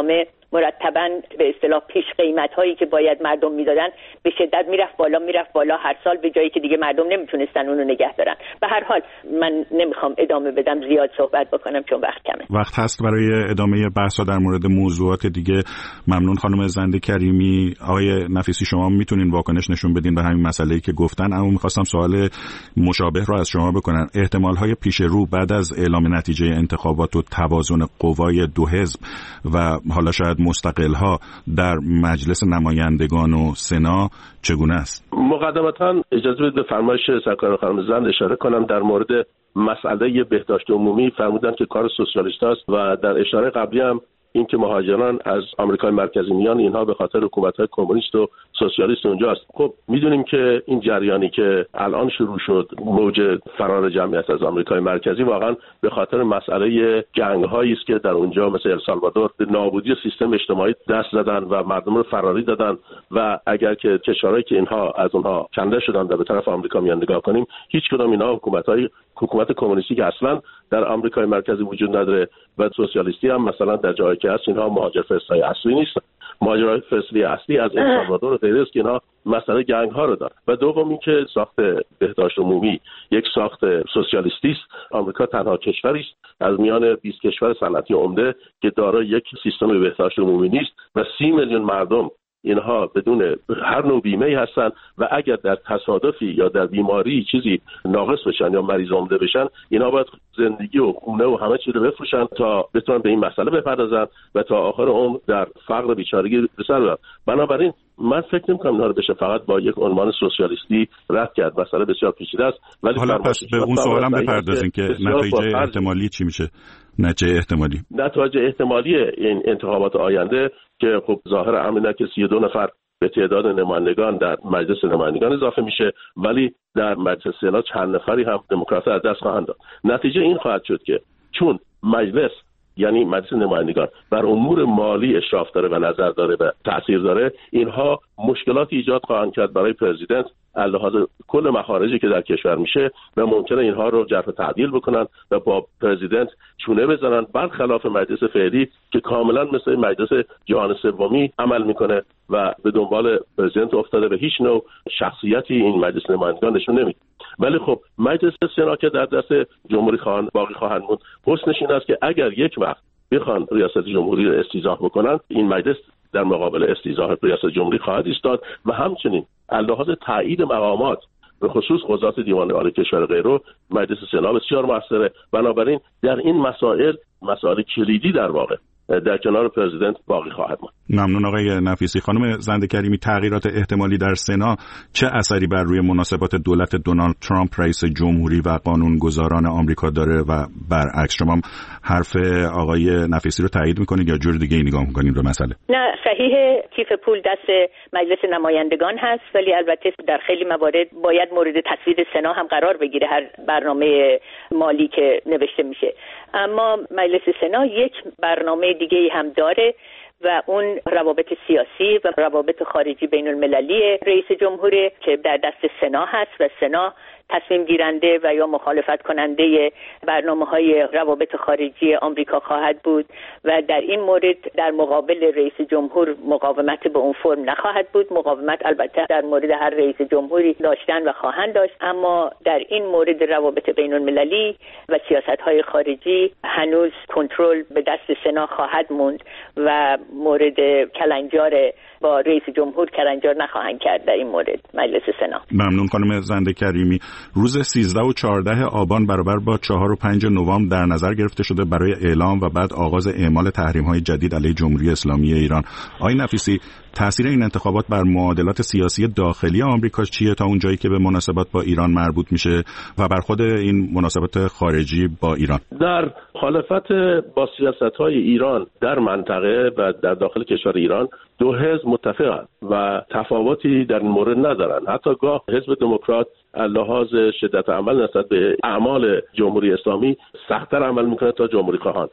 مرتباً به اصطلاح پیش قیمت هایی که باید مردم میدادن به شدت میرفت بالا میرفت بالا هر سال، به جایی که دیگه مردم نمیتونستن اونو نگه دارن. به هر حال من نمیخوام ادامه بدم، زیاد صحبت بکنم چون وقت کمه. وقت هست برای ادامه بحث در مورد موضوعات دیگه. ممنون خانم زنده کریمی. آقای نفیسی شما میتونین واکنش نشون بدین به همین مسئله‌ای که گفتن، اما میخواستم سوال مشابه رو از شما بکنم. احتمال‌های پیش رو بعد از اعلام نتیجه انتخابات و توازن قوای دو حزب و حالا شاید مستقل‌ها در مجلس نمایندگان و سنا چگونه است؟ مقدمتاً اجازه بدید به فرمایش سرکار خانم زند اشاره کنم. در مورد مسئله بهداشت عمومی فرمودن که کار سوسیالیست است و در اشاره قبلی هم این که مهاجران از آمریکای مرکزی میان، اینها به خاطر حکومت‌های کمونیست و سوسیالیست اونجاست. خب میدونیم که این جریانی که الان شروع شد، موج فرار جمعیت از آمریکای مرکزی، واقعا به خاطر مسئله جنگ‌هایی است که در اونجا مثل السالوادور به نابودی سیستم اجتماعی دست زدن و مردم رو فراری دادن و اگر که کشورهایی که اینها از اونها کنده شدن و به طرف آمریکا میان نگاه کنیم، هیچ کدام اینها حکومت‌های حکومت کمونیستی که اصلا در آمریکای مرکزی وجود نداره و سوسیالیستی هم مثلا در جایی که هست، اینها مهاجرفرستای اصلی نیستن. مهاجرفرستی اصلی از السالوادور و غیره است که اینها مسئله گنگ ها رو دارن. و دوم این که ساخت بهداشت عمومی یک ساخت سوسیالیستی است. آمریکا تنها کشوری است از میان بیست کشور صنعتی عمده که دارای یک سیستم بهداشت عمومی نیست و سی میلیون مردم اینها بدون هر نوع بیمه‌ای هستن و اگر در تصادفی یا در بیماری چیزی ناقص بشن یا مریض عمده بشن، اینا باید زندگی و خونه و همه چیز رو بفروشن تا بتونن به این مسئله بپردازن و تا آخر عمر در فقر و بیچارگی به سر ببرن. بنابراین من فکر نمی‌کنم اینا رو بشه فقط با یک عنوان سوسیالیستی رد کرد. مسئله بسیار پیچیده است. ولی حالا پس به اون سوالم بپردازیم که نتایج احتمالی چی میشه؟ نتیجه احتمالی نتایج احتمالی این انتخابات آینده که خب ظاهر امر که سی و دو نفر به تعداد نمایندگان در مجلس نمایندگان اضافه میشه، ولی در مجلس سنا چند نفری هم دموکرات‌ها از دست خواهند داد. نتیجه این خواهد شد که چون مجلس یعنی مجلس نمایندگان بر امور مالی اشراف داره و نظر داره و تأثیر داره، اینها مشکلاتی ایجاد خواهند کرد برای پرزیدنت از لحاظ کل مخارجی که در کشور میشه و ممکنه اینها رو جرف تعدیل بکنن و با پرزیدنت چونه بزنن، برخلاف مجلس فعلی که کاملا مثل مجلس جهان سومی عمل میکنه و به دنبال پرزیدنت افتاده و هیچ نوع شخصیتی این مجلس نمایندگان نشون نمیده. ولی خب مجلس سنا که در دست جمهوری خواهان باقی خواهند موند، حسنش این است که اگر یک وقت بخوان ریاست جمهوری رو استیضاح بکنن، این مجلس در مقابل استیضاح ریاست جمهوری خواهد ایستاد و همچنین لحاظ تایید مقامات به خصوص قضات دیوان عالی کشور غیره مجلس سنا بسیار موثره. بنابراین در این مسائل مسائل کلیدی در واقع در کنار پرزیدنت باقی خواهد ماند. ممنون آقای نفیسی. خانم زنده کریمی، تغییرات احتمالی در سنا چه اثری بر روی مناسبات دولت دونالد ترامپ رئیس جمهوری و قانونگذاران آمریکا داره و برعکس؟ شما حرف آقای نفیسی رو تایید میکنید یا جور دیگه ای نگاه میکنید به مسئله؟ نه، صحیح، کیف پول دست مجلس نمایندگان هست، ولی البته در خیلی موارد باید مورد تصویب سنا هم قرار بگیره هر برنامه مالی که نوشته میشه. اما مجلس سنا یک برنامه دیگه هم داره و اون روابط سیاسی و روابط خارجی بین المللی رئیس جمهوری که در دست سنا هست و سنا تصمیم گیرنده و یا مخالفت کننده برنامه‌های روابط خارجی آمریکا خواهد بود و در این مورد در مقابل رئیس جمهور مقاومت به اون فرم نخواهد بود. مقاومت البته در مورد هر رئیس جمهوری داشتن و خواهند داشت، اما در این مورد روابط بین المللی و سیاست‌های خارجی هنوز کنترل به دست سنا خواهد موند و مورد کلنجار با رئیس جمهور کلنجار نخواهند کرد در این مورد مجلس سنا. ممنون خانم زنده کریمی. روز سیزده و چهارده آبان برابر با چهار و پنج نوامبر در نظر گرفته شده برای اعلام و بعد آغاز اعمال تحریم‌های جدید علیه جمهوری اسلامی ایران. آقای نفیسی، تاثیر این انتخابات بر معادلات سیاسی داخلی آمریکا چیه تا اون جایی که به مناسبات با ایران مربوط میشه و بر خود این مناسبات خارجی با ایران؟ در مخالفت با سیاست‌های ایران در منطقه و در داخل کشور ایران دو حزب متفقند و تفاوتی در این مورد ندارند. حتی گاه حزب دموکرات لحاظ شدت عمل نسبت به اعمال جمهوری اسلامی سخت‌تر عمل میکنه تا جمهوری خواهان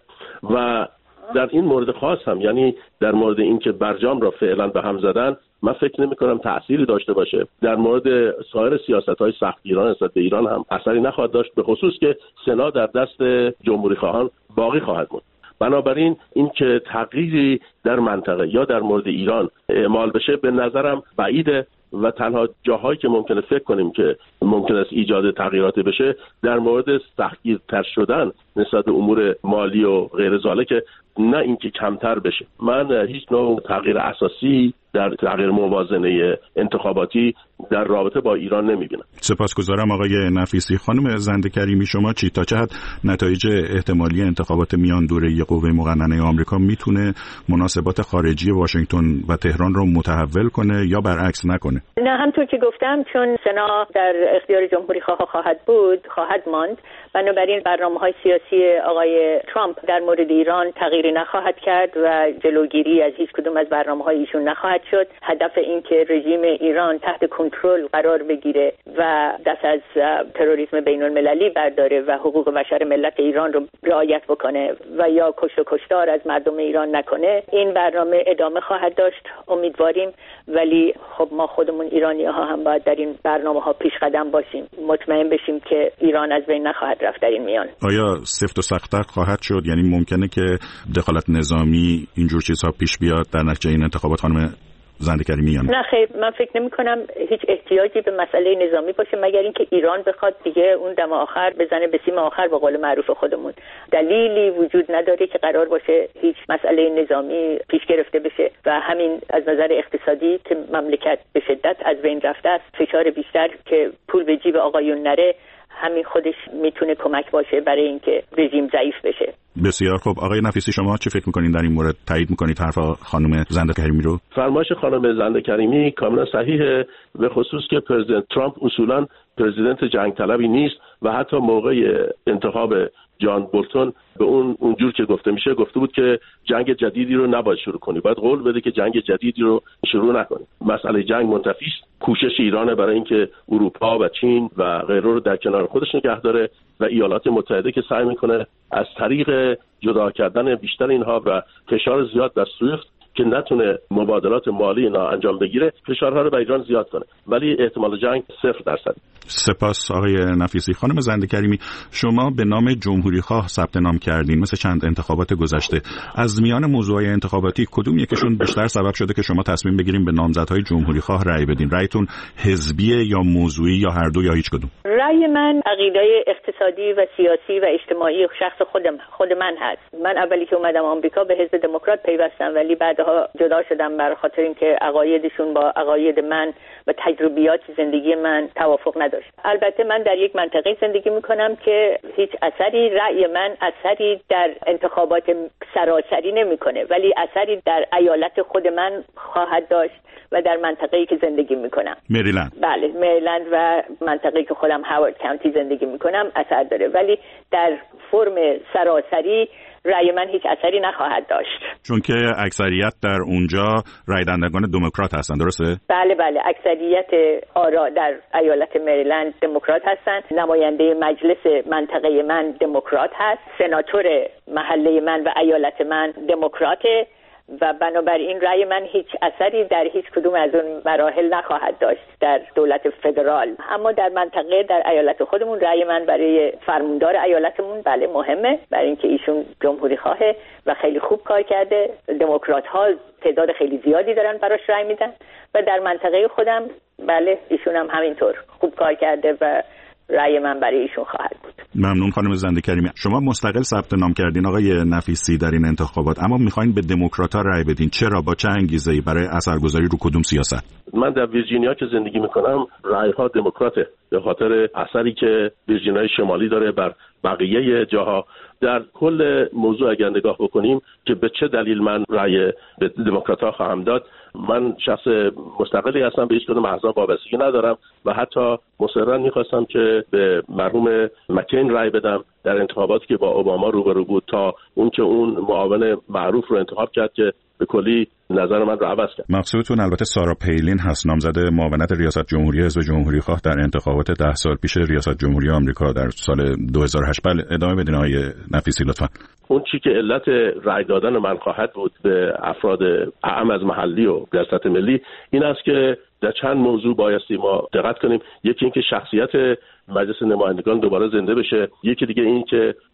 و در این مورد خاص هم، یعنی در مورد اینکه برجام را فعلا به هم زدن، من فکر نمی کنم تأثیری داشته باشه. در مورد سایر سیاست‌های سختگیرانه نسبت به ایران هم اثری نخواهد داشت، به خصوص که سنا در دست جمهوری خواهان باقی خواهد موند. بنابراین این که تغییری در منطقه یا در مورد ایران اعمال بشه به نظرم بعیده و تنها جاهایی که ممکنه فکر کنیم که ممکن است ایجاد تغییراتی بشه در مورد سختگیرتر شدن نسبت به امور مالی و غیر ذالک، نه اینکه کمتر بشه. من هیچ نوع تغییر اساسی در تغییر موازنه انتخاباتی در رابطه با ایران نمیبینم. سپاسگزارم آقای نفیسی. خانم زنده کریمی، شما چی تا چه حد نتایج احتمالی انتخابات میان دوره‌ای قوه مقننه آمریکا میتونه مناسبات خارجی واشنگتن و تهران رو متحول کنه یا برعکس نکنه؟ نه، همطور که گفتم چون سنا در اختیار جمهوری خواه خواهد بود خواهد ماند، بنابراین برنامه‌های سیاسی آقای ترامپ در مورد ایران تغییری نخواهد کرد و جلوگیری از هیچ کدوم از برنامه‌های ایشون نخواهد شد. هدف این که رژیم ایران تحت کنترل قرار بگیره و دست از تروریسم بین المللی برداره و حقوق بشر ملت ایران رو رعایت بکنه و یا کشت و کشتار از مردم ایران نکنه، این برنامه ادامه خواهد داشت امیدواریم. ولی خب ما خودمون ایرانی‌ها هم باید در این برنامه‌ها پیش قدم باشیم، مطمئن بشیم که ایران از بین نخواهد رفت در این میان. آیا سفت و سخت‌تر خواهد شد؟ یعنی ممکنه که دخالت نظامی اینجور چیزها پیش بیاد در نتیجه این انتخابات خانم زنده کریمی؟ یا نه خیر، من فکر نمی کنم هیچ احتیاجی به مسئله نظامی باشه مگر اینکه ایران بخواد دیگه اون دم آخر بزنه به سیم آخر به قول معروف خودمون. دلیلی وجود نداره که قرار باشه هیچ مسئله نظامی پیش گرفته بشه و همین از نظر اقتصادی که مملکت به شدت از بین رفته است، فشار بیشتر که پول به جیب آقایون نره، همین خودش میتونه کمک باشه برای اینکه رژیم ضعیف بشه. بسیار خوب. آقای نفیسی، شما چه فکر میکنین در این مورد؟ تایید میکنید حرف خانم زنده کریمی رو؟ فرمایش خانم زنده کریمی کاملا صحیحه، به خصوص که پرزیدنت ترامپ اصولا پرزیدنت جنگ طلبی نیست و حتی موقع انتخاب جان بولتون به اون اونجور که گفته میشه گفته بود که جنگ جدیدی رو نباید شروع کنی، باید قول بده که جنگ جدیدی رو شروع نکنی. مسئله جنگ منتفی است. کوشش ایرانه برای اینکه اروپا و چین و غیره رو در کنار خودش نگه داره و ایالات متحده که سعی میکنه از طریق جدا کردن بیشتر اینها و فشار زیاد در سویفت که نتونه مبادلات مالی اینا انجام بگیره، فشارها رو به ایران زیاد کنه، ولی احتمال جنگ صفر درصد. سپاس آقای نفیسی. خانم زنده کریمی، شما به نام جمهوری خواه ثبت نام کردین مثل چند انتخابات گذشته. از میان موضوعات انتخاباتی کدوم یکیشون بیشتر سبب شده که شما تصمیم بگیریم به نامزدهای جمهوری خواه رأی بدین؟ رأیتون حزبیه یا موضوعی یا هر دو یا هیچ کدوم؟ رأی من عقیده اقتصادی و سیاسی و اجتماعی شخص خودم خود من هست. من اولی که اومدم آمریکا به حزب دموکرات پیوستم، ولی بعدها جدا شدم برای خاطر اینکه عقایدشون با عقاید من و تجربیات زندگی من توافق نداشت. البته من در یک منطقه زندگی میکنم که هیچ اثری رأی من اثری در انتخابات سراسری نمیکنه، ولی اثری در ایالت خود من خواهد داشت و در منطقه‌ای که زندگی میکنم. مریلند. بله، مریلند و منطقه‌ای که خودم هاوارد کانتی زندگی میکنم اثر داره، ولی در فرم سراسری رأی من هیچ اثری نخواهد داشت، چون که اکثریت در اونجا رأی دهندگان دموکرات هستن. درسته؟ بله بله، اکثریت آرا در ایالت مریلند دموکرات هستن. نماینده مجلس منطقه من دموکرات هست، سناتور محله من و ایالت من دموکراته و بنابراین رأی من هیچ اثری در هیچ کدوم از اون مراحل نخواهد داشت در دولت فدرال. اما در منطقه در ایالت خودمون رأی من برای فرماندار ایالتمون بله مهمه، برای اینکه ایشون جمهوری خواهه و خیلی خوب کار کرده. دموکرات ها تعداد خیلی زیادی دارن براش رأی میدن و در منطقه خودم بله ایشون هم همینطور خوب کار کرده و رأی من برای ایشون خواهد بود. ممنون خانم زنده کریمی. شما مستقل ثبت نام کردین آقای نفیسی در این انتخابات، اما میخواین به دموکرات‌ها رأی بدین. چرا؟ با چه انگیزه‌ای؟ برای اثرگذاری رو کدوم سیاست؟ من در ویرجینیا که زندگی میکنم رأی‌ها دموکراته به خاطر اثری که ویرجینیای شمالی داره بر بقیه جاها. در کل موضوع اگر نگاه بکنیم که به چه دلیل من رأی به دموکرات‌ها خواهم داد، من شخص مستقلی هستم، به هیچ کدوم احزاب وابستگی ندارم و حتی مصرا می‌خواستم که به مرحوم مکین رأی بدم در انتخاباتی که با اوباما روبرو بود تا اون که اون معاون معروف رو انتخاب کرد که به کلی نظر من رو عوض کرد. مقصودتون البته سارا پیلین هست، نامزد معاونت ریاست جمهوری حزب جمهوری خواه در انتخابات ده سال پیش ریاست جمهوری آمریکا در سال دو هزار و هشت. بله ادامه بدین آقای نفیسی لطفا. اون چی که علت رأی دادن من خواهد بود به افراد اعم از محلی و ریاست ملی این است که در چند موضوع بایستی ما دقت کنیم. یکی اینکه شخصیت مجلس نمایندگان دوباره زنده بشه، یکی دیگه این که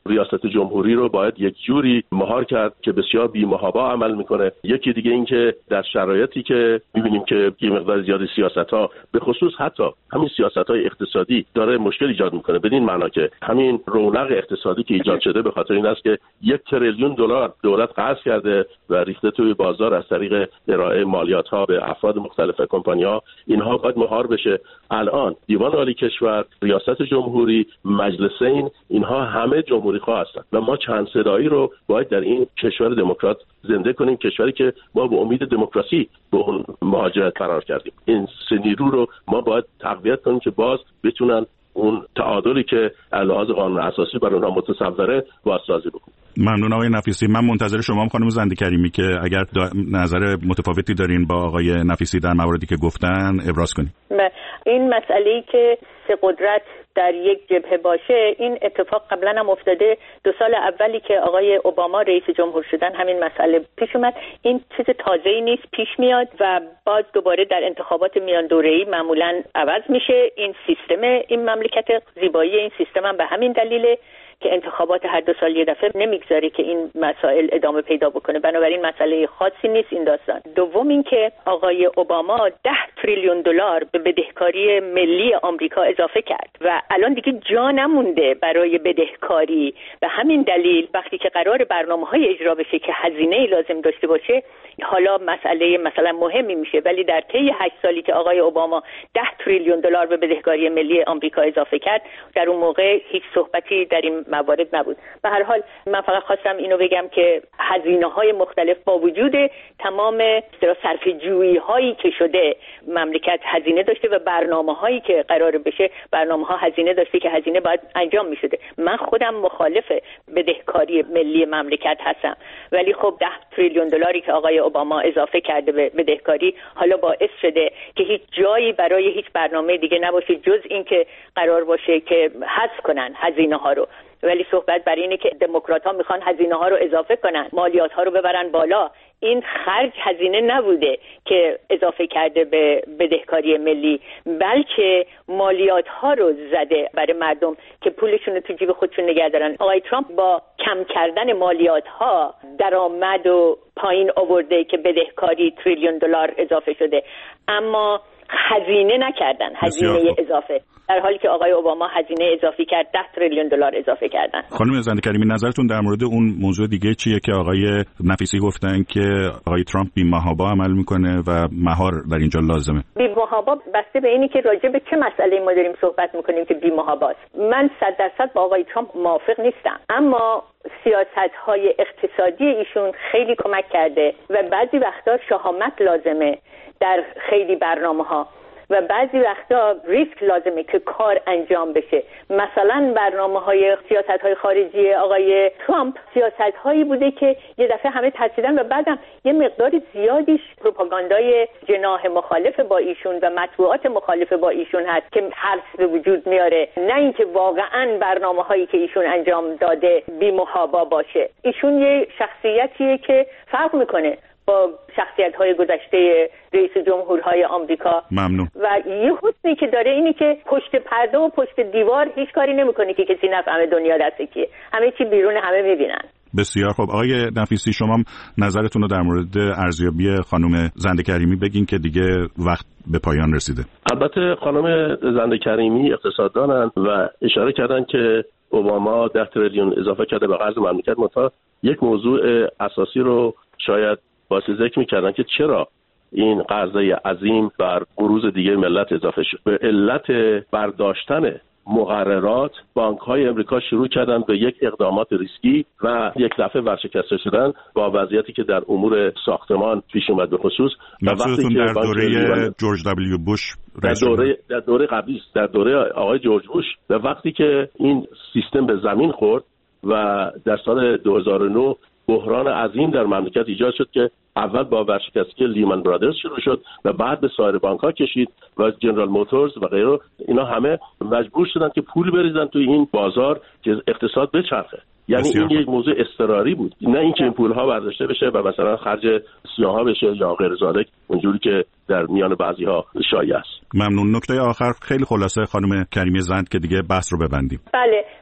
ریاست جمهوری رو باید یک جوری مهار کرد که بسیار بی‌محابا عمل میکنه. یکی دیگه این که در شرایطی که میبینیم که یه مقدار زیادی سیاست‌ها به خصوص حتی همین سیاست‌های اقتصادی داره مشکل ایجاد میکنه، بدین معنا که همین رونق اقتصادی که ایجاد شده به خاطر این است که یک تریلیون دلار دولت قرض کرده و ریخته توی بازار از طریق ارائه مالیات‌ها به افراد مختلف کمپانی‌ها. اینها باید مهار بشه. الان دیوان عالی کشور، ریاست جمهوری، مجلسین، اینها همه جمهوری خواه هستند و ما چند صدایی رو باید در این کشور دموکرات زنده کنیم، کشوری که ما به امید دموکراسی به اون مهاجرت قرار کردیم. این سه نیرو رو ما باید تقویت کنیم که باز بتونن اون تعادلی که لحاظ قانون اساسی برای اونها متصوره بازسازی بکنیم. ممنون آقای نفیسی. من منتظر شما هم خانم زنده کریمی که اگر نظر متفاوتی دارین با آقای نفیسی در مواردی که گفتن ابراز کنید. این مسئله‌ای که سه قدرت در یک جبهه باشه، این اتفاق قبلا هم افتاده. دو سال اولی که آقای اوباما رئیس جمهور شدن همین مسئله پیش اومد. این چیز تازه‌ای نیست، پیش میاد و باز دوباره در انتخابات میان دوره‌ای معمولاً عوض میشه این سیستم این مملکت. زیبایی این سیستم هم به همین دلیله که انتخابات هر دو سال یه دفعه نمیگذاره که این مسائل ادامه پیدا بکنه. بنابراین مسئله خاصی نیست این داستان. دوم این که آقای اوباما ده تریلیون دلار به بدهکاری ملی آمریکا اضافه کرد و الان دیگه جا نمونده برای بدهکاری. به همین دلیل وقتی که قرار برنامه‌های اجرا بشه که هزینه لازم داشته باشه، حالا مسئله مثلا مهمی میشه، ولی در طی هشت سالی که آقای اوباما ده تریلیون دلار به بدهکاری ملی آمریکا اضافه کرد، در اون موقع هیچ صحبتی در این موارد نبود. به هر حال من فقط خواستم اینو بگم که هزینه‌های مختلف با وجود تمام صرفه‌جویی‌هایی که شده، مملکت هزینه داشته و برنامه‌هایی که قرار بشه برنامه‌ها هزینه داشته که هزینه باید انجام می‌شده. من خودم مخالف بدهکاری ملی مملکت هستم، ولی خب ده تریلیون دلاری که آقای اوباما اضافه کرده به بدهکاری حالا باعث شده که هیچ جایی برای هیچ برنامه دیگه نباشه جز این که قرار باشه که حذف کنن هزینه‌ها رو. ولی صحبت بر اینه که دموکرات‌ها میخوان هزینه‌ها رو اضافه کنن، مالیات‌ها رو ببرن بالا. این خرج هزینه نبوده که اضافه کرده به بدهکاری ملی، بلکه مالیات‌ها رو زده برای مردم که پولشون رو تو جیب خودشون نگه دارن. آقای ترامپ با کم کردن مالیات‌ها درآمد و پایین آورده که بدهکاری تریلیون دلار اضافه شده، اما هزینه نکردن، هزینه اضافه، در حالی که آقای اوباما هزینه اضافی کرد، ده تریلیون دلار اضافه کردن. خانم زنده کریمی، نظرتون در مورد اون موضوع دیگه چیه که آقای نفیسی گفتن که آقای ترامپ بی‌محابا عمل میکنه و مهار در اینجا لازمه؟ بی‌محابا بسته به اینی که راجع به چه مسئله ما داریم صحبت میکنیم که بی‌محاباست. من صد درصد با آقای ترامپ موافق نیستم، اما سیاست‌های اقتصادی ایشون خیلی کمک کرده و بعضی وقتا شهامت لازمه در خیلی برنامه‌ها و بعضی وقتا ریسک لازمه که کار انجام بشه. مثلا برنامه‌های سیاست‌های خارجی آقای ترامپ سیاست‌هایی بوده که یه دفعه همه ترسیدن و بعدم یه مقدار زیادیش پروپاگاندای جناح مخالف با ایشون و مطبوعات مخالف با ایشون هست که ترس به وجود میاره، نه اینکه واقعاً برنامه‌هایی که ایشون انجام داده بی‌محابا باشه. ایشون یه شخصیتیه که فرق میکنه با شخصیت‌های گذشته رئیس جمهورهای آمریکا. ممنون. و یه حسنی که داره اینی که پشت پرده و پشت دیوار هیچ کاری نمی‌کنه که کسی نفهمه دنیا دست کیه. همه چی بیرون همه می‌بینن. بسیار خب. آقای نفیسی، شما نظرتون رو در مورد ارزیابی خانم زنده کریمی بگین که دیگه وقت به پایان رسیده. البته خانم زنده کریمی اقتصاددانن و اشاره کردن که اوباما ده تریلیون اضافه کرده به قرض مملکت، متا یک موضوع اساسی رو شاید واسه ذکر می‌کردن که چرا این قرضه عظیم بر قروض دیگه ملت اضافه شد. به علت برداشتن مقررات بانک‌های امریکا شروع کردن به یک اقدامات ریسکی و یک دفعه ورشکسته شدن با وضعیتی که در امور ساختمان پیش اومد به خصوص. و وقتی که در دوره جورج دبلیو بوش در دوره در دوره قبلی در دوره آقای جورج بوش و وقتی که این سیستم به زمین خورد و در سال دو هزار و نه بحران عظیم در مملکت ایجاد شد که اول با ورشکستگی لیمان برادرز شروع شد و بعد به سایر بانک‌ها کشید و جنرال موتورز و غیره. اینا همه مجبور شدن که پول بریزن توی این بازار که اقتصاد بچرخه. یعنی این یک موضوع اضطراری بود، نه اینکه این پول‌ها برداشته بشه و مثلا خرج سیاها بشه یا غیر ذالک اونجوری که در میان بعضی‌ها شایع است. ممنون. نکته آخر خیلی خلاصه خانم کریمی زند که دیگه بحث رو ببندیم. بله،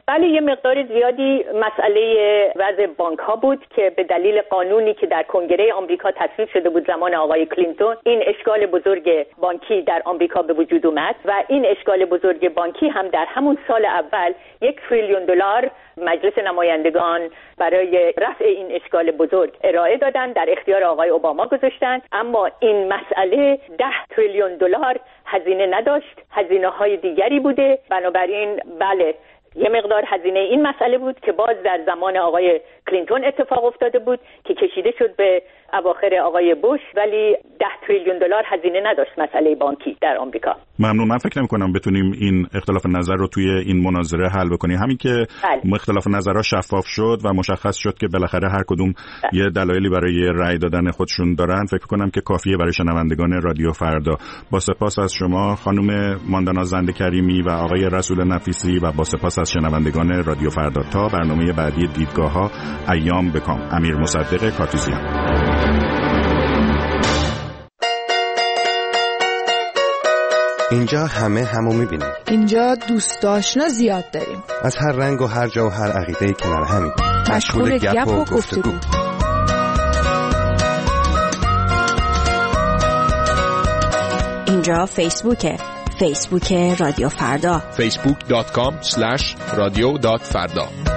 بله یه مقدار زیادی مسئله وضع بانک ها بود که به دلیل قانونی که در کنگره آمریکا تصویب شده بود زمان آقای کلینتون این اشکال بزرگ بانکی در آمریکا به وجود اومد و این اشکال بزرگ بانکی هم در همون سال اول یک تریلیون دلار مجلس نمایندگان برای رفع این اشکال بزرگ ارائه دادن، در اختیار آقای اوباما گذاشتن. اما این مسئله ده تریلیون دلار هزینه نداشت، هزینه های دیگری بوده. بنابراین بله یه مقدار هزینه این مسئله بود که باز در زمان آقای کلینتون اتفاق افتاده بود که کشیده شد به اواخر آقای بوش، ولی ده تریلیون دلار هزینه نداشت مسئله بانکی در آمریکا. ممنون. من فکر نمی‌کنم بتونیم این اختلاف نظر رو توی این مناظره حل بکنیم. همین که بله. اختلاف نظرها شفاف شد و مشخص شد که بالاخره هر کدوم بله. یه دلایلی برای رأی دادن خودشون دارن، فکر کنم که کافیه برای شنوندگان رادیو فردا. با سپاس از شما خانم ماندانا زنده کریمی و آقای رسول نفیسی و با سپاس از شنوندگان رادیو فردا. تا برنامه بعدی دیدگاه‌ها، ایام بکام. امیر مصدق کارتوزیان. اینجا همه همو میبینیم. اینجا دوست آشنا زیاد داریم. از هر رنگ و هر جا و هر عقیده‌ای کنار همیم. مشغول گپ و گفتگو. اینجا فیسبوکه. فیسبوک رادیو فردا. فیسبوک دات کام اسلش رادیو دات فردا.